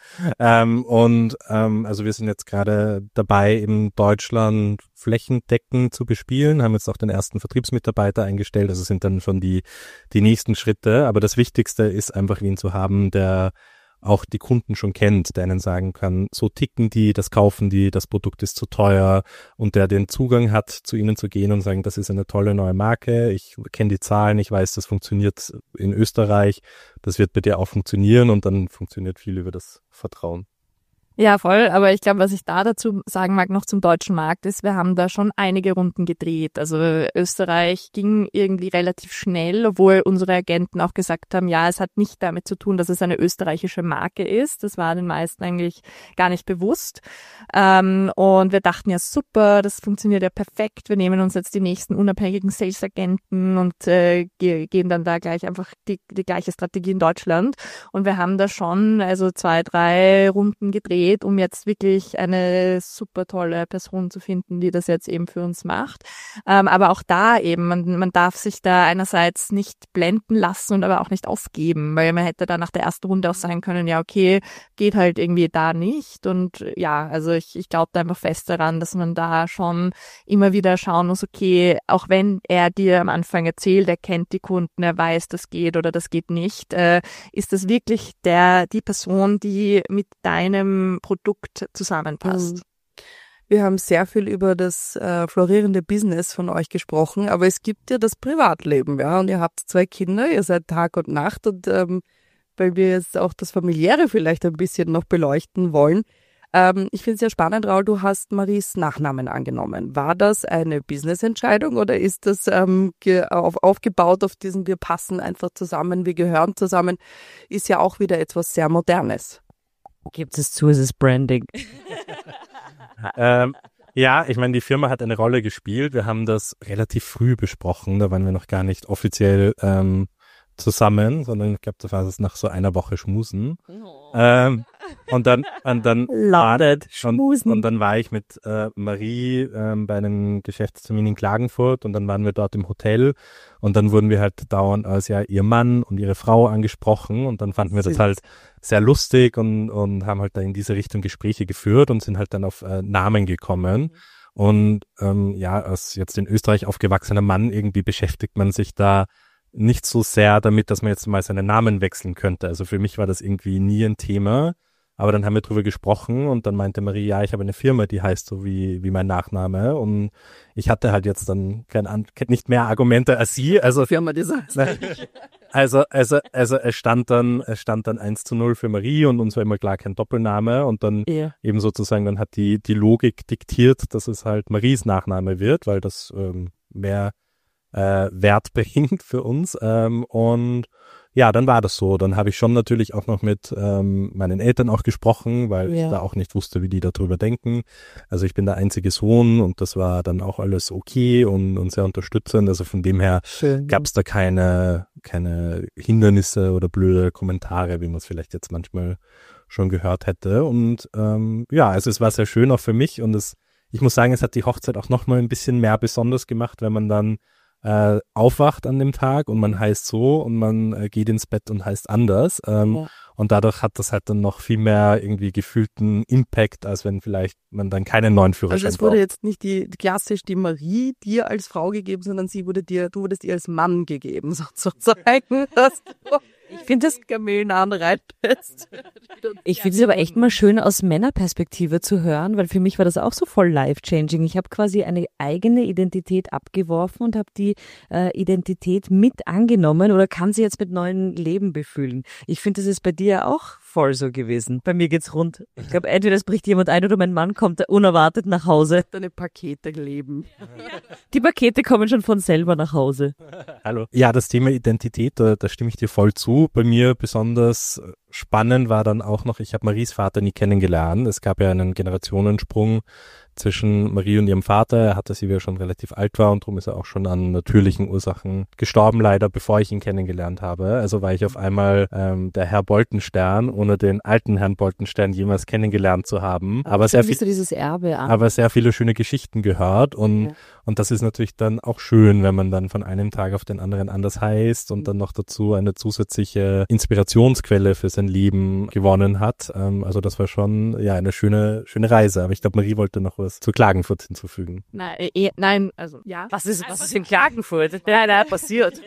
Speaker 4: Also wir sind jetzt gerade dabei, in Deutschland flächendeckend zu bespielen, haben jetzt auch den ersten Vertriebsmitarbeiter eingestellt, also sind dann schon die nächsten Schritte, aber das Wichtigste ist einfach, wen zu haben, der auch die Kunden schon kennt, der ihnen sagen kann, so ticken die, das kaufen die, das Produkt ist zu teuer und der den Zugang hat, zu ihnen zu gehen und sagen, das ist eine tolle neue Marke, ich kenne die Zahlen, ich weiß, das funktioniert in Österreich, das wird bei dir auch funktionieren und dann funktioniert viel über das Vertrauen.
Speaker 1: Ja, voll. Aber ich glaube, was ich da dazu sagen mag, noch zum deutschen Markt ist, wir haben da schon einige Runden gedreht. Also Österreich ging irgendwie relativ schnell, obwohl unsere Agenten auch gesagt haben, ja, es hat nicht damit zu tun, dass es eine österreichische Marke ist. Das war den meisten eigentlich gar nicht bewusst. Und wir dachten, ja super, das funktioniert ja perfekt. Wir nehmen uns jetzt die nächsten unabhängigen Sales-Agenten und gehen dann da gleich einfach die gleiche Strategie in Deutschland. Und wir haben da schon also 2, 3 Runden gedreht, um jetzt wirklich eine super tolle Person zu finden, die das jetzt eben für uns macht. Aber auch da eben, man darf sich da einerseits nicht blenden lassen und aber auch nicht aufgeben, weil man hätte da nach der ersten Runde auch sagen können, ja okay, geht halt irgendwie da nicht. Und ja, also ich glaube da einfach fest daran, dass man da schon immer wieder schauen muss, okay, auch wenn er dir am Anfang erzählt, er kennt die Kunden, er weiß, das geht oder das geht nicht, ist das wirklich die Person, die mit deinem Produkt zusammenpasst.
Speaker 3: Wir haben sehr viel über das florierende Business von euch gesprochen, aber es gibt ja das Privatleben, ja, und ihr habt 2 Kinder, ihr seid Tag und Nacht und weil wir jetzt auch das Familiäre vielleicht ein bisschen noch beleuchten wollen. Ich finde es sehr spannend, Raul, du hast Maries Nachnamen angenommen. War das eine Business-Entscheidung oder ist das aufgebaut auf diesen, wir passen einfach zusammen, wir gehören zusammen, ist ja auch wieder etwas sehr Modernes.
Speaker 2: Gibt es zu, es ist Branding.
Speaker 4: Ja, ich meine, die Firma hat eine Rolle gespielt. Wir haben das relativ früh besprochen. Da waren wir noch gar nicht offiziell zusammen, sondern ich glaube, da war es nach so einer Woche Schmusen. Und dann war ich mit Marie bei einem Geschäftstermin in Klagenfurt und dann waren wir dort im Hotel und dann wurden wir halt dauernd als ja ihr Mann und ihre Frau angesprochen und dann fanden wir das halt sehr lustig und haben halt da in diese Richtung Gespräche geführt und sind halt dann auf Namen gekommen. Und als jetzt in Österreich aufgewachsener Mann irgendwie beschäftigt man sich da nicht so sehr damit, dass man jetzt mal seinen Namen wechseln könnte. Also für mich war das irgendwie nie ein Thema. Aber dann haben wir drüber gesprochen und dann meinte Marie, ja, ich habe eine Firma, die heißt so wie mein Nachname. Und ich hatte halt jetzt dann nicht mehr Argumente als sie. Also
Speaker 3: Firma, die heißt.
Speaker 4: Also es stand dann 1:0 für Marie und uns war immer klar kein Doppelname und dann eben sozusagen, dann hat die Logik diktiert, dass es halt Maries Nachname wird, weil das mehr Wert bringt für uns. Und ja, dann war das so. Dann habe ich schon natürlich auch noch mit meinen Eltern auch gesprochen, weil ich da auch nicht wusste, wie die darüber denken. Also ich bin der einzige Sohn und das war dann auch alles okay und sehr unterstützend. Also von dem her gab es da keine Hindernisse oder blöde Kommentare, wie man es vielleicht jetzt manchmal schon gehört hätte. Und also es war sehr schön auch für mich und ich muss sagen, es hat die Hochzeit auch noch mal ein bisschen mehr besonders gemacht, wenn man dann aufwacht an dem Tag und man heißt so und man geht ins Bett und heißt anders. Und dadurch hat das halt dann noch viel mehr irgendwie gefühlten Impact, als wenn vielleicht man dann keinen neuen Führerschein
Speaker 3: Also es wurde jetzt nicht klassisch die Marie dir als Frau gegeben, sondern du wurdest ihr als Mann gegeben, sozusagen. Ich finde das Kamelen anreitest.
Speaker 2: Ich finde es aber echt mal schön aus Männerperspektive zu hören, weil für mich war das auch so voll life-changing. Ich habe quasi eine eigene Identität abgeworfen und habe die Identität mit angenommen oder kann sie jetzt mit neuem Leben befüllen. Ich finde, das ist bei dir auch voll so gewesen. Bei mir geht's rund. Ich glaube, entweder es bricht jemand ein oder mein Mann kommt unerwartet nach Hause.
Speaker 3: Deine Pakete leben.
Speaker 2: Die Pakete kommen schon von selber nach Hause.
Speaker 4: Hallo. Ja, das Thema Identität, da stimme ich dir voll zu. Bei mir besonders spannend war dann auch noch, ich habe Maries Vater nie kennengelernt. Es gab ja einen Generationensprung zwischen Marie und ihrem Vater. Er hatte sie, wie er schon relativ alt war und darum ist er auch schon an natürlichen Ursachen gestorben, leider, bevor ich ihn kennengelernt habe. Also war ich auf einmal der Herr Boltenstern, ohne den alten Herrn Boltenstern jemals kennengelernt zu haben. Aber sehr
Speaker 2: dieses Erbe an.
Speaker 4: Aber sehr viele schöne Geschichten gehört und das ist natürlich dann auch schön, wenn man dann von einem Tag auf den anderen anders heißt und dann noch dazu eine zusätzliche Inspirationsquelle für sein Leben gewonnen hat. Also das war schon eine schöne Reise. Aber ich glaube, Marie wollte noch was zu Klagenfurt hinzufügen.
Speaker 1: Nein, also ja.
Speaker 2: Was ist in Klagenfurt? Nein, passiert.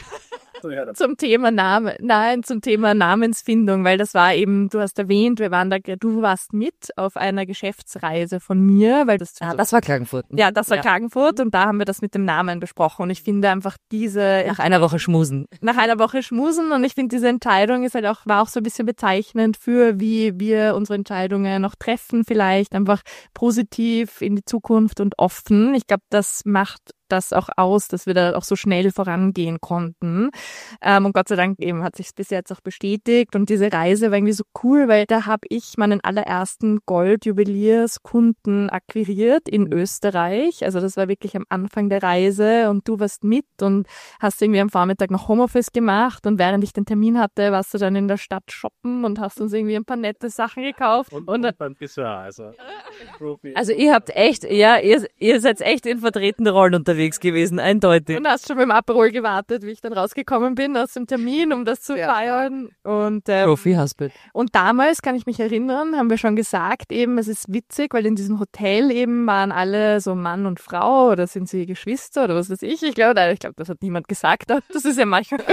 Speaker 1: Zum Thema Namensfindung, weil das war eben, du hast erwähnt, du warst mit auf einer Geschäftsreise von mir, weil das
Speaker 2: war Klagenfurt.
Speaker 1: Ja, das war Klagenfurt und da haben wir das mit dem Namen besprochen und ich finde einfach
Speaker 2: nach einer Woche schmusen
Speaker 1: und ich finde diese Entscheidung war auch so ein bisschen bezeichnend für wie wir unsere Entscheidungen noch treffen, vielleicht einfach positiv in die Zukunft und offen. Ich glaube, das macht das auch aus, dass wir da auch so schnell vorangehen konnten. Und Gott sei Dank eben hat sich bis jetzt auch bestätigt. Und diese Reise war irgendwie so cool, weil da habe ich meinen allerersten Goldjuwelierskunden akquiriert in Österreich. Also das war wirklich am Anfang der Reise und du warst mit und hast irgendwie am Vormittag noch Homeoffice gemacht und während ich den Termin hatte, warst du dann in der Stadt shoppen und hast uns irgendwie ein paar nette Sachen gekauft.
Speaker 4: Und beim Friseur, also
Speaker 2: ihr habt echt, ihr seid echt in vertretende Rollen unterwegs gewesen, eindeutig.
Speaker 1: Und hast schon beim Aperol gewartet, wie ich dann rausgekommen bin aus dem Termin, um das zu feiern. Und
Speaker 2: Profi-Husband.
Speaker 1: Und damals, kann ich mich erinnern, haben wir schon gesagt, eben, es ist witzig, weil in diesem Hotel eben waren alle so Mann und Frau oder sind sie Geschwister oder was weiß ich. Ich glaube, das hat niemand gesagt. Das ist ja manchmal.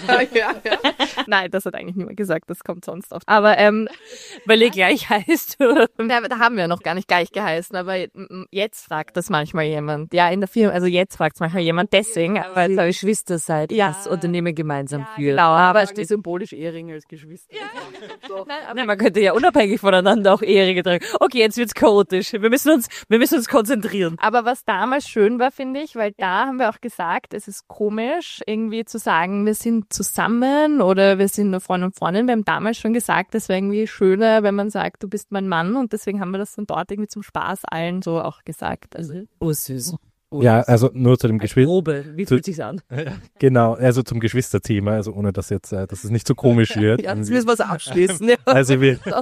Speaker 1: Nein, das hat eigentlich niemand gesagt, das kommt sonst oft. Aber,
Speaker 2: weil ihr gleich heißt, oder?
Speaker 1: Da haben wir noch gar nicht gleich geheißen, aber jetzt fragt das manchmal jemand. Ja, in der Firma, also jetzt fragt es manchmal jemand deswegen.
Speaker 2: Weil ihr Geschwister seid, das Unternehmen gemeinsam führt.
Speaker 1: Genau, aber
Speaker 3: steht symbolisch Eheringe als Geschwister.
Speaker 1: Ja.
Speaker 3: So.
Speaker 2: Nein, man könnte ja unabhängig voneinander auch Eheringe tragen. Okay, jetzt wird's chaotisch. Wir müssen uns konzentrieren.
Speaker 1: Aber was damals schön war, finde ich, weil da haben wir auch gesagt, es ist komisch, irgendwie zu sagen, wir sind zusammen oder wir sind nur Freund und Freundin. Wir haben damals schon gesagt, es wäre irgendwie schöner, wenn man sagt, du bist mein Mann und deswegen haben wir das dann dort irgendwie zum Spaß allen so auch gesagt. Also.
Speaker 2: Oh, süß.
Speaker 4: Ja, also nur zu dem Geschwister.
Speaker 2: Probe, wie fühlt sich's an?
Speaker 4: Genau, also zum Geschwisterthema, also ohne dass jetzt, dass es nicht so komisch wird.
Speaker 3: Ja, jetzt müssen wir es abschließen. Ja.
Speaker 4: Also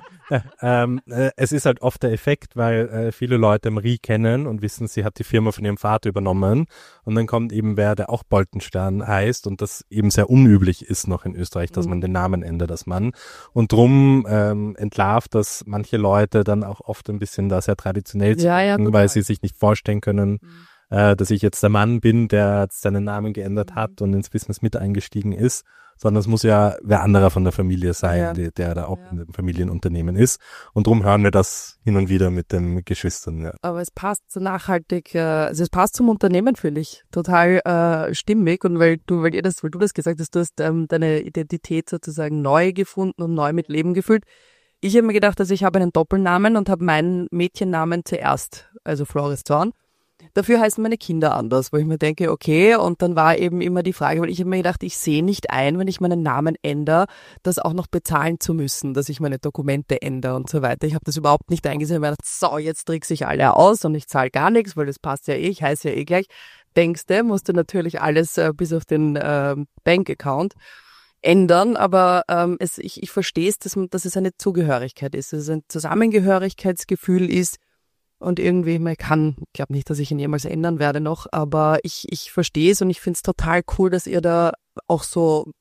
Speaker 4: es ist halt oft der Effekt, weil viele Leute Marie kennen und wissen, sie hat die Firma von ihrem Vater übernommen und dann kommt eben wer, der auch Boltenstern heißt und das eben sehr unüblich ist noch in Österreich, dass man den Namen ändert als Mann und drum entlarvt das manche Leute dann auch oft ein bisschen da sehr traditionell zu denken, weil sie sich nicht vorstellen können, dass ich jetzt der Mann bin, der jetzt seinen Namen geändert hat und ins Business mit eingestiegen ist, sondern es muss ja wer anderer von der Familie sein, der da auch in dem Familienunternehmen ist. Und darum hören wir das hin und wieder mit den Geschwistern. Ja.
Speaker 3: Aber es passt so nachhaltig, also es passt zum Unternehmen, finde ich, total stimmig. Und weil du das gesagt hast, du hast deine Identität sozusagen neu gefunden und neu mit Leben gefüllt. Ich habe mir gedacht, also ich habe einen Doppelnamen und habe meinen Mädchennamen zuerst, also Flores Zorn. Dafür heißen meine Kinder anders, wo ich mir denke, okay, und dann war eben immer die Frage, weil ich habe mir gedacht, ich sehe nicht ein, wenn ich meinen Namen ändere, das auch noch bezahlen zu müssen, dass ich meine Dokumente ändere und so weiter. Ich habe das überhaupt nicht eingesehen, ich habe mir gedacht, so, jetzt trickse ich alle aus und ich zahle gar nichts, weil das passt ja ich heiße ja gleich. Denkste, musst du natürlich alles bis auf den Bankaccount ändern, aber ich verstehe es, dass es eine Zugehörigkeit ist, dass es ein Zusammengehörigkeitsgefühl ist. Und irgendwie, ich glaube nicht, dass ich ihn jemals ändern werde noch, aber ich verstehe es und ich finde es total cool, dass ihr da auch so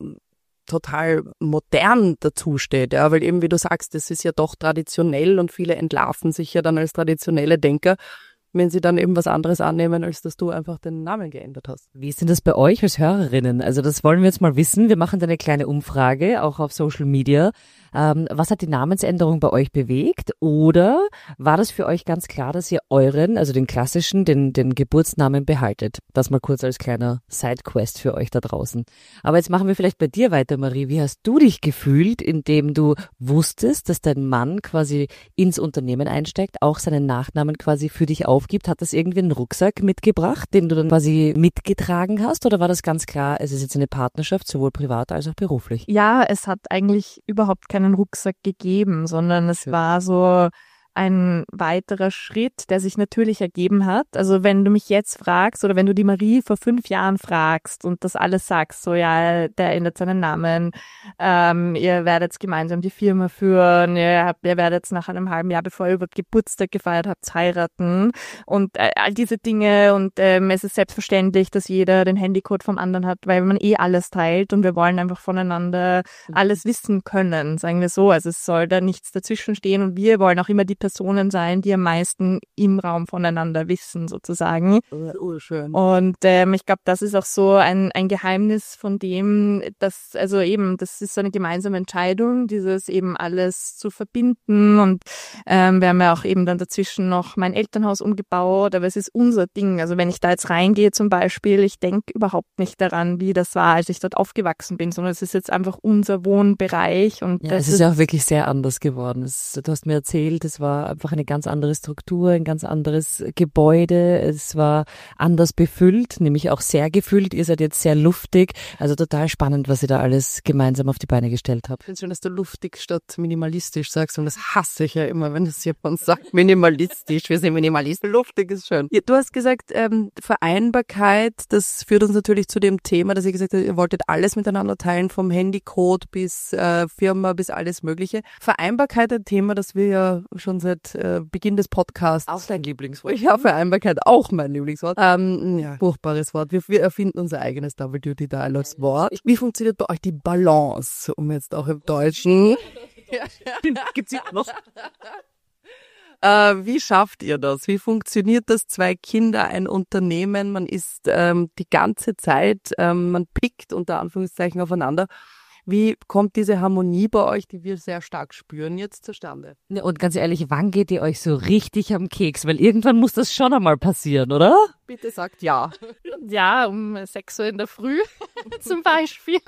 Speaker 3: total modern dazu steht, ja, weil eben, wie du sagst, das ist ja doch traditionell und viele entlarven sich ja dann als traditionelle Denker, wenn sie dann eben was anderes annehmen, als dass du einfach den Namen geändert hast.
Speaker 2: Wie ist denn das bei euch als Hörerinnen? Also das wollen wir jetzt mal wissen. Wir machen da eine kleine Umfrage, auch auf Social Media. Was hat die Namensänderung bei euch bewegt? Oder war das für euch ganz klar, dass ihr euren, also den klassischen, den Geburtsnamen behaltet? Das mal kurz als kleiner Sidequest für euch da draußen. Aber jetzt machen wir vielleicht bei dir weiter, Marie. Wie hast du dich gefühlt, indem du wusstest, dass dein Mann quasi ins Unternehmen einsteigt, auch seinen Nachnamen quasi für dich aufgibt? Hat das irgendwie einen Rucksack mitgebracht, den du dann quasi mitgetragen hast? Oder war das ganz klar, es ist jetzt eine Partnerschaft, sowohl privat als auch beruflich?
Speaker 1: Ja, es hat eigentlich überhaupt keinen Rucksack gegeben, sondern es war so ein weiterer Schritt, der sich natürlich ergeben hat. Also wenn du mich jetzt fragst oder wenn du die Marie vor 5 Jahren fragst und das alles sagst, so ja, der ändert seinen Namen, ihr werdet gemeinsam die Firma führen, ihr werdet jetzt nach einem halben Jahr, bevor ihr überhaupt Geburtstag gefeiert habt, heiraten und all diese Dinge und es ist selbstverständlich, dass jeder den Handycode vom anderen hat, weil man alles teilt und wir wollen einfach voneinander alles wissen können, sagen wir so. Also es soll da nichts dazwischen stehen und wir wollen auch immer die Personen sein, die am meisten im Raum voneinander wissen, sozusagen.
Speaker 3: Schön.
Speaker 1: Und ich glaube, das ist auch so ein Geheimnis von dem, dass, also eben, das ist so eine gemeinsame Entscheidung, dieses eben alles zu verbinden und wir haben ja auch eben dann dazwischen noch mein Elternhaus umgebaut, aber es ist unser Ding. Also wenn ich da jetzt reingehe zum Beispiel, ich denke überhaupt nicht daran, wie das war, als ich dort aufgewachsen bin, sondern es ist jetzt einfach unser Wohnbereich. Und
Speaker 2: ja, es ist ja auch wirklich sehr anders geworden. Du hast mir erzählt, es war einfach eine ganz andere Struktur, ein ganz anderes Gebäude. Es war anders befüllt, nämlich auch sehr gefüllt. Ihr seid jetzt sehr luftig. Also total spannend, was ihr da alles gemeinsam auf die Beine gestellt habt.
Speaker 3: Ich finde es schön, dass du luftig statt minimalistisch sagst. Und das hasse ich ja immer, wenn das jemand sagt, minimalistisch. Wir sind Minimalisten. Luftig ist schön. Du hast gesagt, Vereinbarkeit, das führt uns natürlich zu dem Thema, dass ihr gesagt habt, ihr wolltet alles miteinander teilen, vom Handycode bis Firma, bis alles Mögliche. Vereinbarkeit, ein Thema, das wir ja schon seit Beginn des Podcasts.
Speaker 2: Auch dein Lieblingswort.
Speaker 3: Ja, Vereinbarkeit auch mein Lieblingswort. Ja, furchtbares Wort. Wir erfinden unser eigenes Double Duty da als Wort. Wie funktioniert bei euch die Balance, um jetzt auch im Deutschen?
Speaker 2: Gibt's ja noch.
Speaker 3: Wie schafft ihr das? Wie funktioniert das? 2 Kinder, ein Unternehmen, man ist die ganze Zeit, man pickt unter Anführungszeichen aufeinander. Wie kommt diese Harmonie bei euch, die wir sehr stark spüren, jetzt zustande?
Speaker 2: Ja, und ganz ehrlich, wann geht ihr euch so richtig am Keks? Weil irgendwann muss das schon einmal passieren, oder?
Speaker 3: Bitte sagt ja.
Speaker 1: Ja, um 6 Uhr in der Früh zum Beispiel.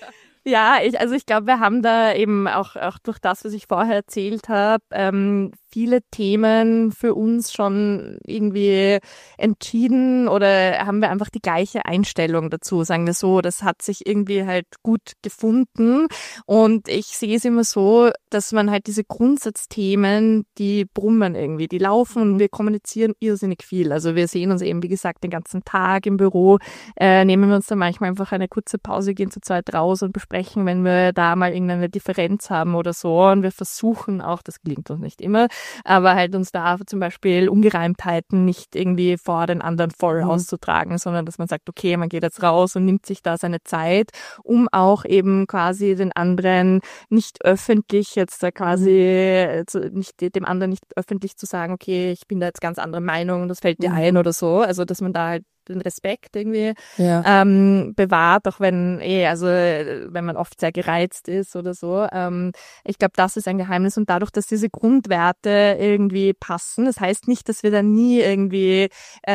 Speaker 1: Ja, ich glaube, wir haben da eben auch durch das, was ich vorher erzählt habe, viele Themen für uns schon irgendwie entschieden oder haben wir einfach die gleiche Einstellung dazu, sagen wir so. Das hat sich irgendwie halt gut gefunden und ich sehe es immer so, dass man halt diese Grundsatzthemen, die brummen irgendwie, die laufen und wir kommunizieren irrsinnig viel. Also wir sehen uns eben, wie gesagt, den ganzen Tag im Büro, nehmen wir uns dann manchmal einfach eine kurze Pause, gehen zu zweit raus und besprechen, wenn wir da mal irgendeine Differenz haben oder so. Und wir versuchen auch, das gelingt uns nicht immer, aber halt uns da zum Beispiel Ungereimtheiten nicht irgendwie vor den anderen voll auszutragen, sondern dass man sagt, okay, man geht jetzt raus und nimmt sich da seine Zeit, um auch eben quasi den anderen nicht öffentlich jetzt da quasi, nicht dem anderen nicht öffentlich zu sagen, okay, ich bin da jetzt ganz andere Meinung und das fällt dir ein oder so. Also, dass man da halt den Respekt irgendwie bewahrt, auch wenn wenn man oft sehr gereizt ist oder so. Ich glaube, das ist ein Geheimnis und dadurch, dass diese Grundwerte irgendwie passen, das heißt nicht, dass wir dann nie irgendwie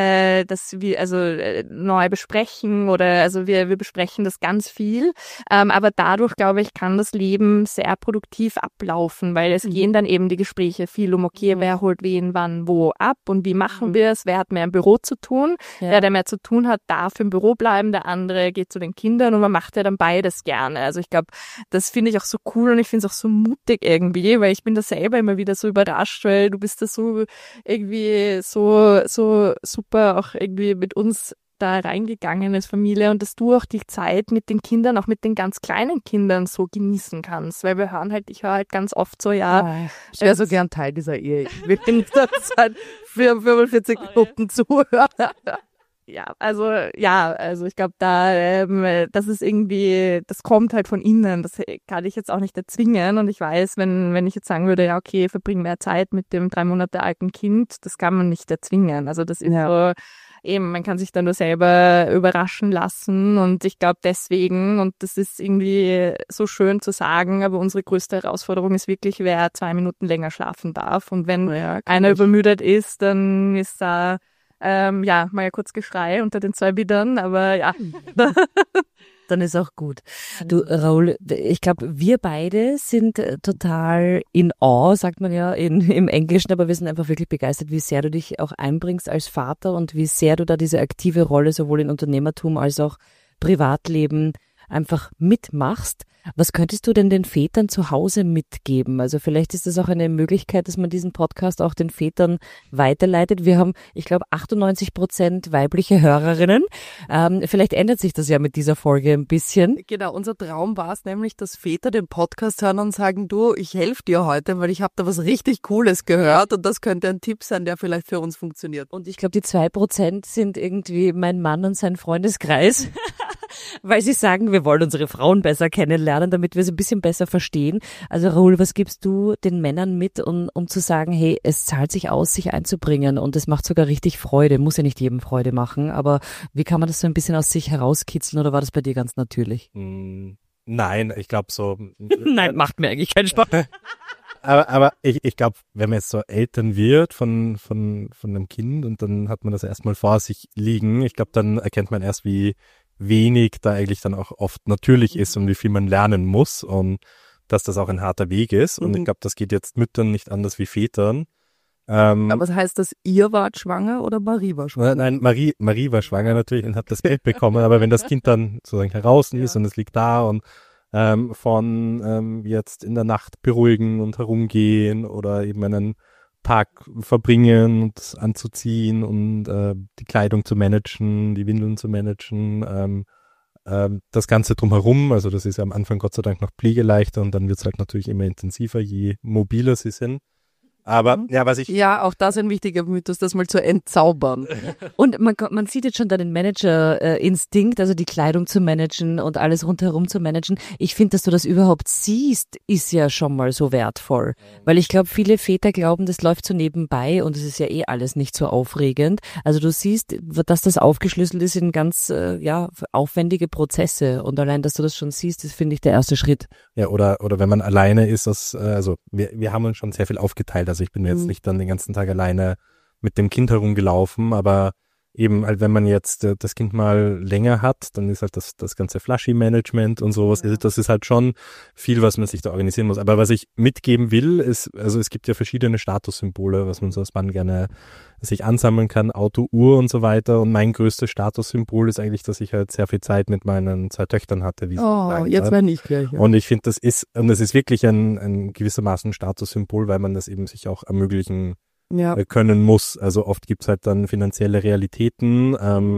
Speaker 1: neu besprechen oder also wir besprechen das ganz viel, aber dadurch, glaube ich, kann das Leben sehr produktiv ablaufen, weil es gehen dann eben die Gespräche viel um, okay, wer holt wen, wann, wo ab und wie machen wir es, wer hat mehr im Büro zu tun, der mehr zu tun hat, darf im Büro bleiben, der andere geht zu den Kindern und man macht ja dann beides gerne. Also ich glaube, das finde ich auch so cool und ich finde es auch so mutig irgendwie, weil ich bin da selber immer wieder so überrascht, weil du bist da so irgendwie so super auch irgendwie mit uns da reingegangen als Familie und dass du auch die Zeit mit den Kindern, auch mit den ganz kleinen Kindern so genießen kannst, weil ich höre halt ganz oft so,
Speaker 3: ich wäre so gern Teil dieser Ehe. Ich will nicht seit 45 Minuten zuhören.
Speaker 1: Also ich glaube, das ist irgendwie, das kommt halt von innen, das kann ich jetzt auch nicht erzwingen und ich weiß, wenn ich jetzt sagen würde, ja okay, verbring mehr Zeit mit dem 3 Monate alten Kind, das kann man nicht erzwingen, also das ist so, eben, man kann sich da nur selber überraschen lassen und ich glaube deswegen, und das ist irgendwie so schön zu sagen, aber unsere größte Herausforderung ist wirklich, wer 2 Minuten länger schlafen darf und wenn einer übermüdet ist, dann ist da mal kurz Geschrei unter den 2 Bildern, aber ja.
Speaker 2: Dann ist auch gut. Du, Raoul, ich glaube, wir beide sind total in awe, sagt man ja im Englischen, aber wir sind einfach wirklich begeistert, wie sehr du dich auch einbringst als Vater und wie sehr du da diese aktive Rolle sowohl in Unternehmertum als auch Privatleben einfach mitmachst. Was könntest du denn den Vätern zu Hause mitgeben? Also vielleicht ist das auch eine Möglichkeit, dass man diesen Podcast auch den Vätern weiterleitet. Wir haben, ich glaube, 98% weibliche Hörerinnen. Vielleicht ändert sich das ja mit dieser Folge ein bisschen.
Speaker 3: Genau, unser Traum war es nämlich, dass Väter den Podcast hören und sagen, du, ich helfe dir heute, weil ich habe da was richtig Cooles gehört und das könnte ein Tipp sein, der vielleicht für uns funktioniert.
Speaker 2: Und ich glaube, die 2% sind irgendwie mein Mann und sein Freundeskreis. Weil sie sagen, wir wollen unsere Frauen besser kennenlernen, damit wir sie ein bisschen besser verstehen. Also Raoul, was gibst du den Männern mit, um zu sagen, hey, es zahlt sich aus, sich einzubringen und es macht sogar richtig Freude, muss ja nicht jedem Freude machen, aber wie kann man das so ein bisschen aus sich herauskitzeln oder war das bei dir ganz natürlich?
Speaker 4: Nein, ich glaube so.
Speaker 2: Nein, macht mir eigentlich keinen Spaß.
Speaker 4: Aber ich glaube, wenn man jetzt so Eltern wird von einem Kind und dann hat man das erstmal vor sich liegen, ich glaube, dann erkennt man erst, wie wenig da eigentlich dann auch oft natürlich ist und wie viel man lernen muss und dass das auch ein harter Weg ist. Und ich glaube, das geht jetzt Müttern nicht anders wie Vätern.
Speaker 3: Aber was heißt das, ihr wart schwanger oder Marie war schwanger?
Speaker 4: Nein, Marie war schwanger natürlich und hat das Kind bekommen. Aber wenn das Kind dann sozusagen heraus ist und es liegt da und jetzt in der Nacht beruhigen und herumgehen oder eben einen Tag verbringen und anzuziehen und die Kleidung zu managen, die Windeln zu managen, das Ganze drumherum, also das ist ja am Anfang Gott sei Dank noch pflegeleichter und dann wird es halt natürlich immer intensiver, je mobiler sie sind. Aber
Speaker 3: ja, auch das ein wichtiger Mythos, das mal zu entzaubern.
Speaker 2: Und man sieht jetzt schon deinen Manager-Instinkt, also die Kleidung zu managen und alles rundherum zu managen. Ich finde, dass du das überhaupt siehst, ist ja schon mal so wertvoll. Weil ich glaube, viele Väter glauben, das läuft so nebenbei und es ist ja alles nicht so aufregend. Also du siehst, dass das aufgeschlüsselt ist in ganz aufwendige Prozesse und allein, dass du das schon siehst, das finde ich der erste Schritt.
Speaker 4: Ja, oder wenn man alleine ist, wir haben uns schon sehr viel aufgeteilt. Also ich bin jetzt nicht dann den ganzen Tag alleine mit dem Kind herumgelaufen, aber eben, halt, wenn man jetzt das Kind mal länger hat, dann ist halt das ganze Flushy-Management und sowas. Ja. Das ist halt schon viel, was man sich da organisieren muss. Aber was ich mitgeben will, ist, also es gibt ja verschiedene Statussymbole, was man so als Mann gerne sich ansammeln kann, Auto, Uhr und so weiter. Und mein größtes Statussymbol ist eigentlich, dass ich halt sehr viel Zeit mit meinen 2 Töchtern hatte. Wie
Speaker 3: jetzt meine ich gleich. Ja.
Speaker 4: Und ich finde, das ist wirklich ein gewissermaßen Statussymbol, weil man das eben sich auch ermöglichen können muss. Also oft gibt's halt dann finanzielle Realitäten.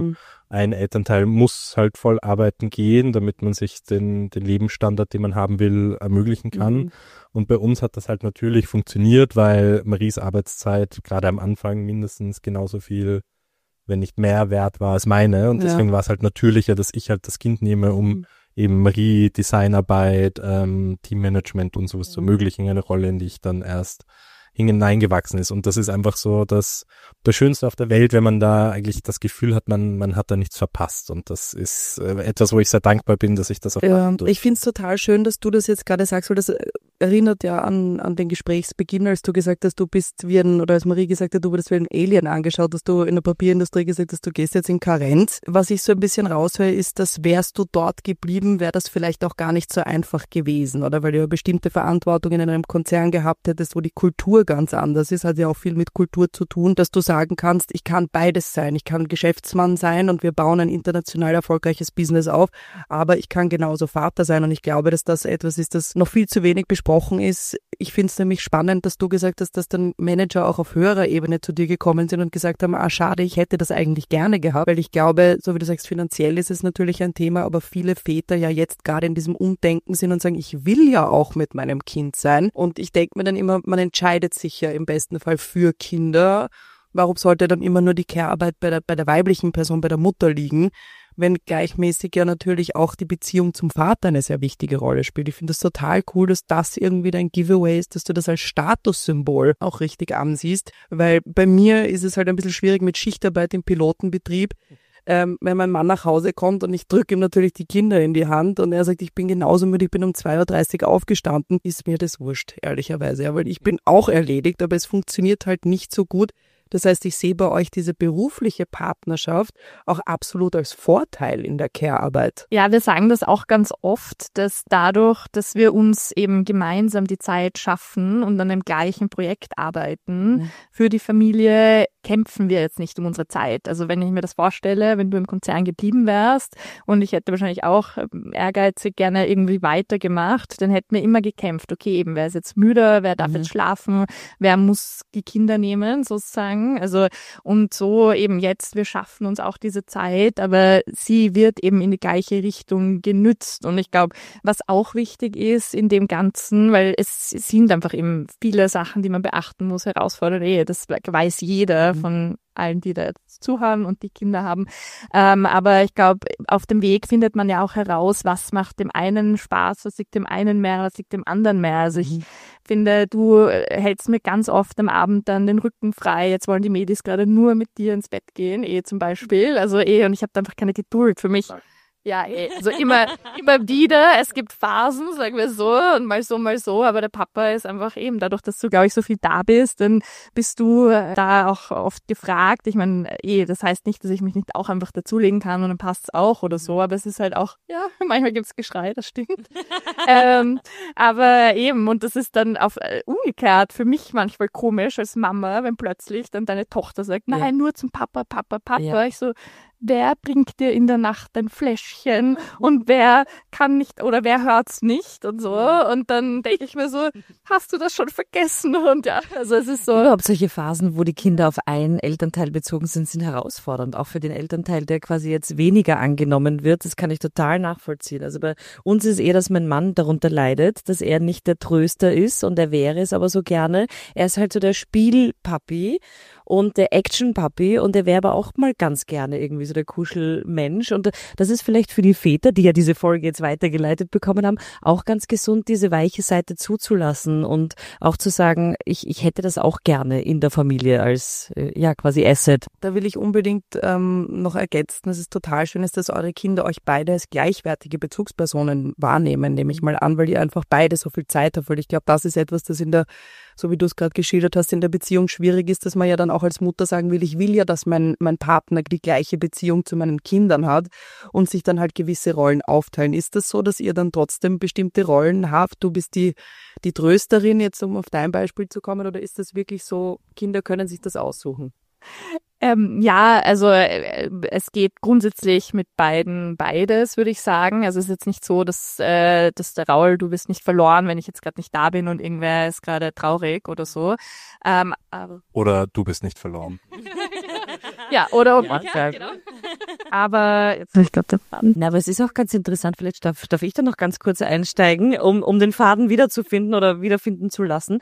Speaker 4: Ein Elternteil muss halt voll arbeiten gehen, damit man sich den Lebensstandard, den man haben will, ermöglichen kann. Und bei uns hat das halt natürlich funktioniert, weil Maries Arbeitszeit gerade am Anfang mindestens genauso viel, wenn nicht mehr wert war als meine. Und deswegen war es halt natürlicher, dass ich halt das Kind nehme, um eben Marie, Designarbeit, Teammanagement und sowas zu ermöglichen, eine Rolle, in die ich dann erst hineingewachsen ist. Und das ist einfach so das Schönste auf der Welt, wenn man da eigentlich das Gefühl hat, man hat da nichts verpasst. Und das ist etwas, wo ich sehr dankbar bin, dass ich das auch machen durfte.
Speaker 3: Ich finde es total schön, dass du das jetzt gerade sagst, weil das erinnert ja an den Gesprächsbeginn, als du gesagt hast, du bist oder als Marie gesagt hat, du wurdest wie ein Alien angeschaut, dass du in der Papierindustrie gesagt hast, du gehst jetzt in Karenz. Was ich so ein bisschen raushöre, ist, dass wärst du dort geblieben, wäre das vielleicht auch gar nicht so einfach gewesen, oder? Weil du ja bestimmte Verantwortung in einem Konzern gehabt hättest, wo die Kultur ganz anders ist, hat ja auch viel mit Kultur zu tun, dass du sagen kannst, ich kann beides sein. Ich kann Geschäftsmann sein und wir bauen ein international erfolgreiches Business auf, aber ich kann genauso Vater sein und ich glaube, dass das etwas ist, das noch viel zu wenig besprochen ist. Ich finde es nämlich spannend, dass du gesagt hast, dass dann Manager auch auf höherer Ebene zu dir gekommen sind und gesagt haben, schade, ich hätte das eigentlich gerne gehabt, weil ich glaube, so wie du sagst, finanziell ist es natürlich ein Thema, aber viele Väter ja jetzt gerade in diesem Umdenken sind und sagen, ich will ja auch mit meinem Kind sein und ich denke mir dann immer, man entscheidet sich ja im besten Fall für Kinder. Warum sollte dann immer nur die Care-Arbeit bei der weiblichen Person, bei der Mutter liegen, wenn gleichmäßig ja natürlich auch die Beziehung zum Vater eine sehr wichtige Rolle spielt. Ich finde das total cool, dass das irgendwie dein Giveaway ist, dass du das als Statussymbol auch richtig ansiehst, weil bei mir ist es halt ein bisschen schwierig mit Schichtarbeit im Pilotenbetrieb, wenn mein Mann nach Hause kommt und ich drücke ihm natürlich die Kinder in die Hand und er sagt, ich bin genauso müde, ich bin um 2:30 Uhr aufgestanden, ist mir das wurscht, ehrlicherweise. Ja, weil ich bin auch erledigt, aber es funktioniert halt nicht so gut. Das heißt, ich sehe bei euch diese berufliche Partnerschaft auch absolut als Vorteil in der Care-Arbeit.
Speaker 1: Ja, wir sagen das auch ganz oft, dass dadurch, dass wir uns eben gemeinsam die Zeit schaffen und an dem gleichen Projekt arbeiten, für die Familie kämpfen wir jetzt nicht um unsere Zeit. Also wenn ich mir das vorstelle, wenn du im Konzern geblieben wärst und ich hätte wahrscheinlich auch ehrgeizig gerne irgendwie weitergemacht, dann hätten wir immer gekämpft. Okay, eben, wer ist jetzt müde, wer darf jetzt schlafen, wer muss die Kinder nehmen, sozusagen. Also und so eben jetzt, wir schaffen uns auch diese Zeit, aber sie wird eben in die gleiche Richtung genützt. Und ich glaube, was auch wichtig ist in dem Ganzen, weil es sind einfach eben viele Sachen, die man beachten muss, herausfordernde, das weiß jeder von allen, die da jetzt zuhören und die Kinder haben. Aber ich glaube, auf dem Weg findet man ja auch heraus, was macht dem einen Spaß, was liegt dem einen mehr, was liegt dem anderen mehr. Also ich finde, du hältst mir ganz oft am Abend dann den Rücken frei. Jetzt wollen die Mädels gerade nur mit dir ins Bett gehen, zum Beispiel. Also und ich habe da einfach keine Geduld für mich. Ja, also immer wieder. Es gibt Phasen, sagen wir so, und mal so. Aber der Papa ist einfach eben, dadurch, dass du, glaube ich, so viel da bist, dann bist du da auch oft gefragt. Ich meine, das heißt nicht, dass ich mich nicht auch einfach dazulegen kann und dann passt es auch oder so. Aber es ist halt auch, ja, manchmal gibt's Geschrei, das stimmt. Aber eben, und das ist dann umgekehrt für mich manchmal komisch als Mama, wenn plötzlich dann deine Tochter sagt, nein, nur zum Papa. Ja. Ich so, wer bringt dir in der Nacht ein Fläschchen und wer kann nicht oder wer hört's nicht und so. Und dann denke ich mir so, hast du das schon vergessen? Und ja, also es ist so.
Speaker 2: Überhaupt solche Phasen, wo die Kinder auf einen Elternteil bezogen sind herausfordernd. Auch für den Elternteil, der quasi jetzt weniger angenommen wird. Das kann ich total nachvollziehen. Also bei uns ist eher, dass mein Mann darunter leidet, dass er nicht der Tröster ist und er wäre es aber so gerne. Er ist halt so der Spielpapi und der Action-Papi und er wäre aber auch mal ganz gerne irgendwie so der Kuschelmensch. Und das ist vielleicht für die Väter, die ja diese Folge jetzt weitergeleitet bekommen haben, auch ganz gesund, diese weiche Seite zuzulassen und auch zu sagen, ich hätte das auch gerne in der Familie als quasi Asset.
Speaker 3: Da will ich unbedingt noch ergänzen, dass es total schön ist, dass eure Kinder euch beide als gleichwertige Bezugspersonen wahrnehmen, nehme ich mal an, weil ihr einfach beide so viel Zeit habt. Weil ich glaube, das ist etwas, das in der so wie du es gerade geschildert hast, in der Beziehung schwierig ist, dass man ja dann auch als Mutter sagen will, ich will ja, dass mein Partner die gleiche Beziehung zu meinen Kindern hat und sich dann halt gewisse Rollen aufteilen. Ist das so, dass ihr dann trotzdem bestimmte Rollen habt? Du bist die Trösterin, jetzt um auf dein Beispiel zu kommen, oder ist das wirklich so, Kinder können sich das aussuchen?
Speaker 1: Ja, also es geht grundsätzlich mit beiden beides, würde ich sagen. Also es ist jetzt nicht so, dass der Raul, du bist nicht verloren, wenn ich jetzt gerade nicht da bin und irgendwer ist gerade traurig oder so.
Speaker 4: Oder du bist nicht verloren.
Speaker 1: Ja, oder umgekehrt. Genau. Aber jetzt ich glaube, der Faden.
Speaker 2: Na, aber es ist auch ganz interessant, vielleicht darf ich da noch ganz kurz einsteigen, um den Faden wiederzufinden oder wiederfinden zu lassen.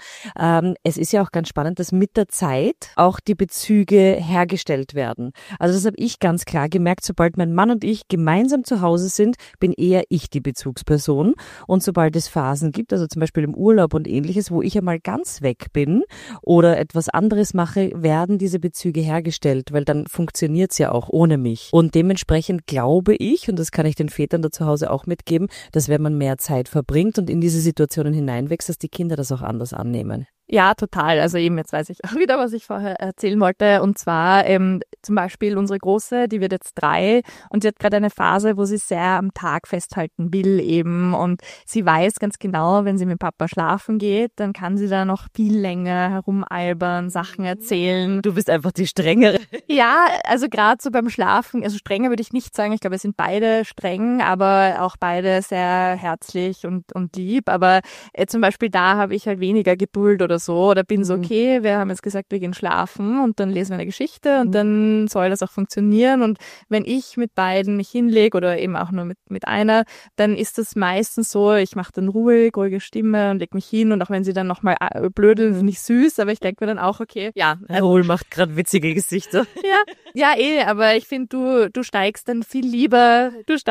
Speaker 2: Es ist ja auch ganz spannend, dass mit der Zeit auch die Bezüge hergestellt werden. Also das habe ich ganz klar gemerkt, sobald mein Mann und ich gemeinsam zu Hause sind, bin eher ich die Bezugsperson. Und sobald es Phasen gibt, also zum Beispiel im Urlaub und ähnliches, wo ich einmal ganz weg bin oder etwas anderes mache, werden diese Bezüge hergestellt, weil dann funktioniert es ja auch ohne mich. Und dementsprechend glaube ich, und das kann ich den Vätern da zu Hause auch mitgeben, dass wenn man mehr Zeit verbringt und in diese Situationen hineinwächst, dass die Kinder das auch anders annehmen.
Speaker 1: Ja, total. Also eben, jetzt weiß ich auch wieder, was ich vorher erzählen wollte. Und zwar zum Beispiel unsere Große, die wird jetzt 3 und sie hat gerade eine Phase, wo sie sehr am Tag festhalten will eben. Und sie weiß ganz genau, wenn sie mit Papa schlafen geht, dann kann sie da noch viel länger herumalbern, Sachen erzählen.
Speaker 2: Du bist einfach die Strengere.
Speaker 1: Ja, also gerade so beim Schlafen, also strenger würde ich nicht sagen. Ich glaube, es sind beide streng, aber auch beide sehr herzlich und lieb. Aber zum Beispiel da habe ich halt weniger Geduld oder so, oder bin so, okay, wir haben jetzt gesagt, wir gehen schlafen und dann lesen wir eine Geschichte und dann soll das auch funktionieren. Und wenn ich mit beiden mich hinlege oder eben auch nur mit einer, dann ist das meistens so, ich mache dann ruhige Stimme und leg mich hin, und auch wenn sie dann nochmal blödeln, ist nicht süß, aber ich denke mir dann auch, okay, ja.
Speaker 2: Raoul macht gerade witzige Gesichter.
Speaker 1: Ja, aber ich finde, du steigst dann viel lieber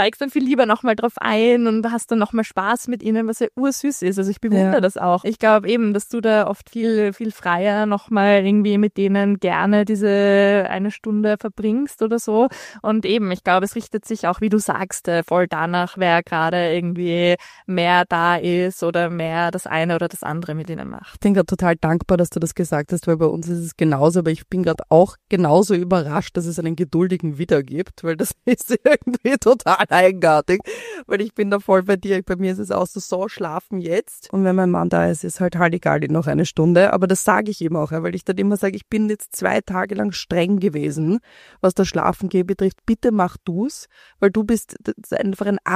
Speaker 1: nochmal drauf ein und hast dann nochmal Spaß mit ihnen, was ja ursüß ist. Also ich bewundere das auch. Ich glaube eben, dass du da oft viel, viel freier nochmal irgendwie mit denen gerne diese 1 Stunde verbringst oder so. Und eben, ich glaube, es richtet sich auch, wie du sagst, voll danach, wer gerade irgendwie mehr da ist oder mehr das eine oder das andere mit ihnen macht.
Speaker 3: Ich bin gerade total dankbar, dass du das gesagt hast, weil bei uns ist es genauso, aber ich bin gerade auch genauso überrascht, dass es einen geduldigen Widder gibt, weil das ist irgendwie total eigenartig, weil ich bin da voll bei dir. Bei mir ist es auch so, schlafen jetzt, und wenn mein Mann da ist, ist halt egal, noch 1 Stunde, aber das sage ich ihm auch, weil ich dann immer sage, ich bin jetzt 2 Tage lang streng gewesen, was das Schlafengehen betrifft. Bitte mach du's, weil du bist einfach eine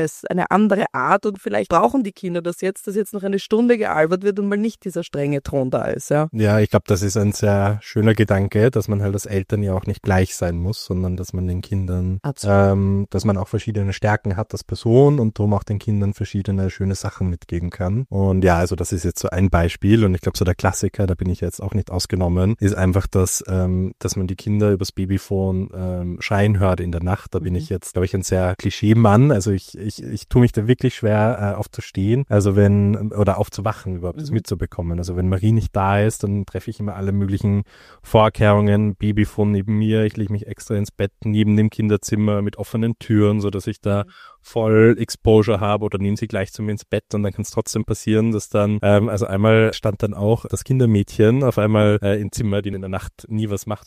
Speaker 3: andere Art, und vielleicht brauchen die Kinder das jetzt, dass jetzt noch 1 Stunde gealbert wird und mal nicht dieser strenge Ton da ist. Ja,
Speaker 4: ich glaube, das ist ein sehr schöner Gedanke, dass man halt als Eltern ja auch nicht gleich sein muss, sondern dass man den Kindern, dass man auch verschiedene Stärken hat als Person und darum auch den Kindern verschiedene schöne Sachen mitgeben kann. Und ja, also das ist jetzt so ein Beispiel, und ich glaube, so der Klassiker, da bin ich jetzt auch nicht ausgenommen, ist einfach, dass man die Kinder übers Babyphone schreien hört in der Nacht. Da bin ich jetzt, glaube ich, ein sehr Klischee-Mann. Also ich tue mich da wirklich schwer aufzustehen, also oder aufzuwachen, überhaupt das mitzubekommen. Also wenn Marie nicht da ist, dann treffe ich immer alle möglichen Vorkehrungen, Babyphone neben mir, ich lege mich extra ins Bett neben dem Kinderzimmer mit offenen Türen, so dass ich da voll Exposure habe, oder nehme sie gleich zu mir ins Bett, und dann kann es trotzdem passieren, dass dann, also einmal stand dann auch das Kindermädchen auf einmal im Zimmer, die in der Nacht nie was macht.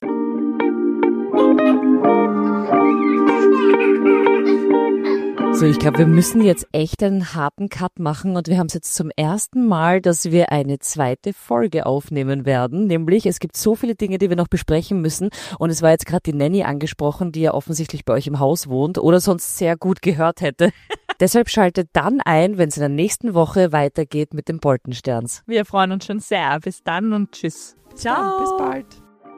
Speaker 2: So, ich glaube, wir müssen jetzt echt einen harten Cut machen, und wir haben es jetzt zum ersten Mal, dass wir eine 2. Folge aufnehmen werden, nämlich es gibt so viele Dinge, die wir noch besprechen müssen, und es war jetzt gerade die Nanny angesprochen, die ja offensichtlich bei euch im Haus wohnt oder sonst sehr gut gehört hätte. Deshalb schaltet dann ein, wenn es in der nächsten Woche weitergeht mit den Boltensterns.
Speaker 1: Wir freuen uns schon sehr. Bis dann und tschüss.
Speaker 2: Ciao.
Speaker 3: Bis bald.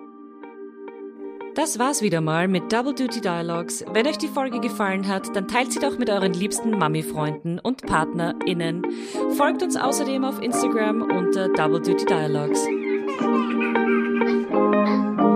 Speaker 5: Das war's wieder mal mit Double Duty Dialogues. Wenn euch die Folge gefallen hat, dann teilt sie doch mit euren liebsten Mami-Freunden und PartnerInnen. Folgt uns außerdem auf Instagram unter Double Duty Dialogues.